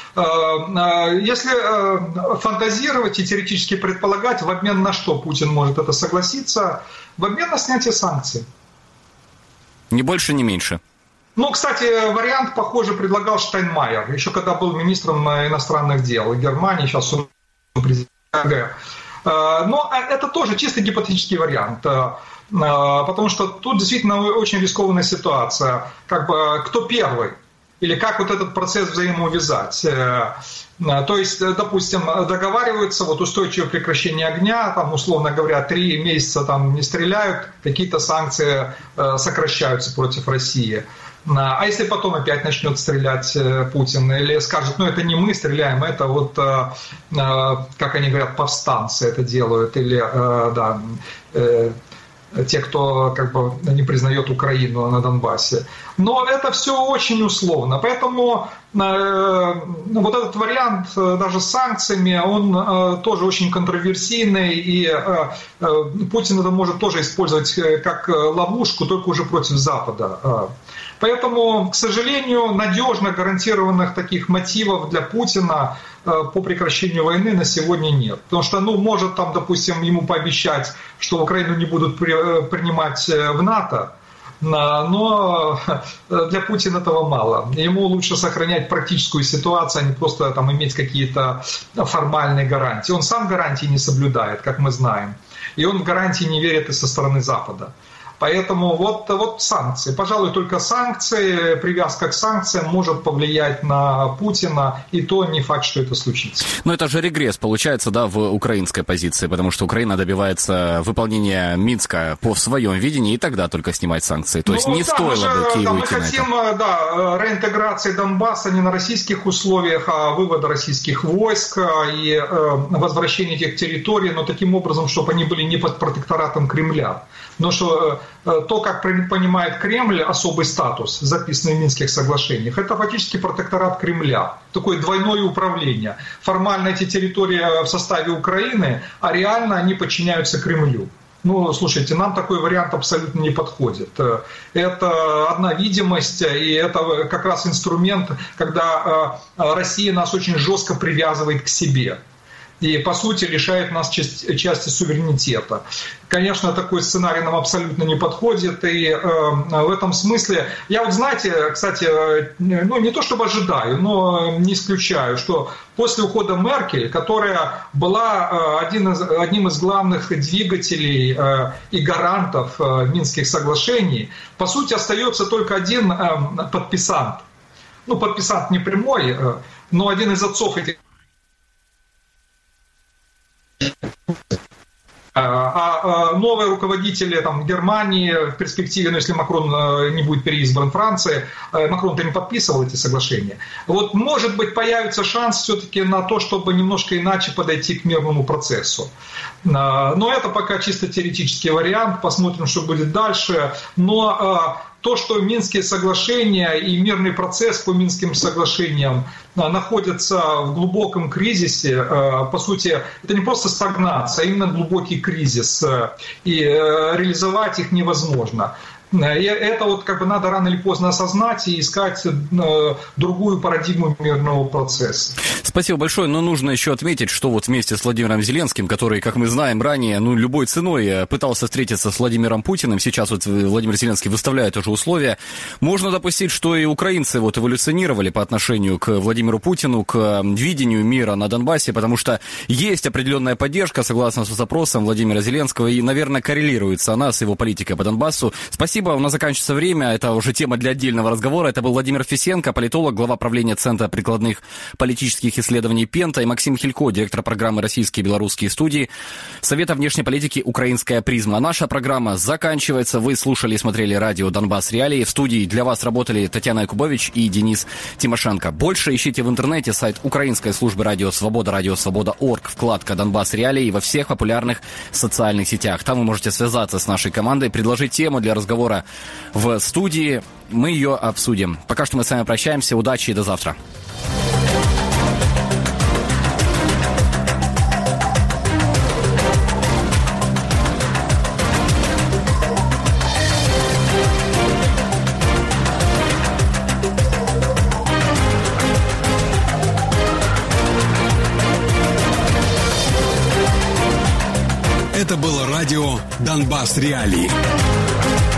Если фантазировать и теоретически предполагать, в обмен на что Путин может это согласиться, в обмен на снятие санкций. Ни больше, ни меньше. Ну, кстати, вариант похожий предлагал Штайнмайер, еще когда был министром иностранных дел Германии, сейчас он президент КГ. Но это тоже чисто гипотетический вариант, потому что тут действительно очень рискованная ситуация, как бы кто первый, или как вот этот процесс взаимоувязать. То есть, допустим, договариваются, вот устойчивое прекращение огня, там, условно говоря, 3 месяца там не стреляют, какие-то санкции сокращаются против России. А если потом опять начнет стрелять Путин или скажет, ну это не мы стреляем, это вот, как они говорят, повстанцы это делают, или да, те, кто как бы не признает Украину на Донбассе. Но это все очень условно, поэтому вот этот вариант даже с санкциями, он тоже очень контроверсийный, и Путин это может тоже использовать как ловушку, только уже против Запада. Поэтому, к сожалению, надежно гарантированных таких мотивов для Путина по прекращению войны на сегодня нет. Потому что, ну, может там, допустим, ему пообещать, что Украину не будут принимать в НАТО, но для Путина этого мало. Ему лучше сохранять практическую ситуацию, а не просто там иметь какие-то формальные гарантии. Он сам гарантии не соблюдает, как мы знаем. И он в гарантии не верит и со стороны Запада. Поэтому вот санкции. Пожалуй, только санкции, привязка к санкциям может повлиять на Путина, и то не факт, что это случится. Но это же регресс, получается, да, в украинской позиции, потому что Украина добивается выполнения Минска по своем видении, и тогда только снимать санкции. То есть не стоило бы Киеву идти на это. Мы хотим, да, реинтеграции Донбасса не на российских условиях, а вывода российских войск и возвращения этих территорий, но таким образом, чтобы они были не под протекторатом Кремля. Но что то, как понимает Кремль особый статус, записанный в Минских соглашениях, это фактически протекторат Кремля, такое двойное управление. Формально эти территории в составе Украины, а реально они подчиняются Кремлю. Ну, слушайте, нам такой вариант абсолютно не подходит. Это одна видимость, и это как раз инструмент, когда Россия нас очень жестко привязывает к себе. И, по сути, лишает нас части суверенитета. Конечно, такой сценарий нам абсолютно не подходит. И в этом смысле, я вот, знаете, кстати, ну, не то чтобы ожидаю, но не исключаю, что после ухода Меркель, которая была одним из главных двигателей и гарантов Минских соглашений, по сути, остается только один подписант. Ну, подписант не прямой, но один из отцов этих. А новые руководители там, Германии в перспективе, ну, если Макрон не будет переизбран Франции, Макрон-то не подписывал эти соглашения. Вот, может быть, появится шанс все-таки на то, чтобы немножко иначе подойти к мирному процессу. Но это пока чисто теоретический вариант, посмотрим, что будет дальше. Но то, что Минские соглашения и мирный процесс по Минским соглашениям находятся в глубоком кризисе, по сути, это не просто стагнация, а именно глубокий кризис, и реализовать их невозможно. И это вот как бы надо рано или поздно осознать и искать другую парадигму мирного процесса. Спасибо большое, но нужно еще отметить, что вот вместе с Владимиром Зеленским, который, как мы знаем, ранее, любой ценой пытался встретиться с Владимиром Путиным, сейчас вот Владимир Зеленский выставляет уже условия, можно допустить, что и украинцы вот эволюционировали по отношению к Владимиру Путину, к видению мира на Донбассе, потому что есть определенная поддержка, согласно с запросом Владимира Зеленского, и, наверное, коррелируется она с его политикой по Донбассу. Спасибо, у нас заканчивается время, это уже тема для отдельного разговора. Это был Владимир Фисенко, политолог, глава правления Центра прикладных политических исследований Пента, и Максим Хилько, директор программы «Российские и белорусские студии» Совета внешней политики «Украинская призма». Наша программа заканчивается. Вы слушали и смотрели радио «Донбасс Реалии». В студии для вас работали Татьяна Якубович и Денис Тимошенко. Больше ищите в интернете сайт Украинской службы «Радио Свобода», радиосвобода.орг, вкладка «Донбасс Реалии» во всех популярных социальных сетях. Там вы можете связаться с нашей командой, предложить тему для разговора в студии. Мы ее обсудим. Пока что мы с вами прощаемся. Удачи и до завтра. Это было радио «Донбасс Реалии».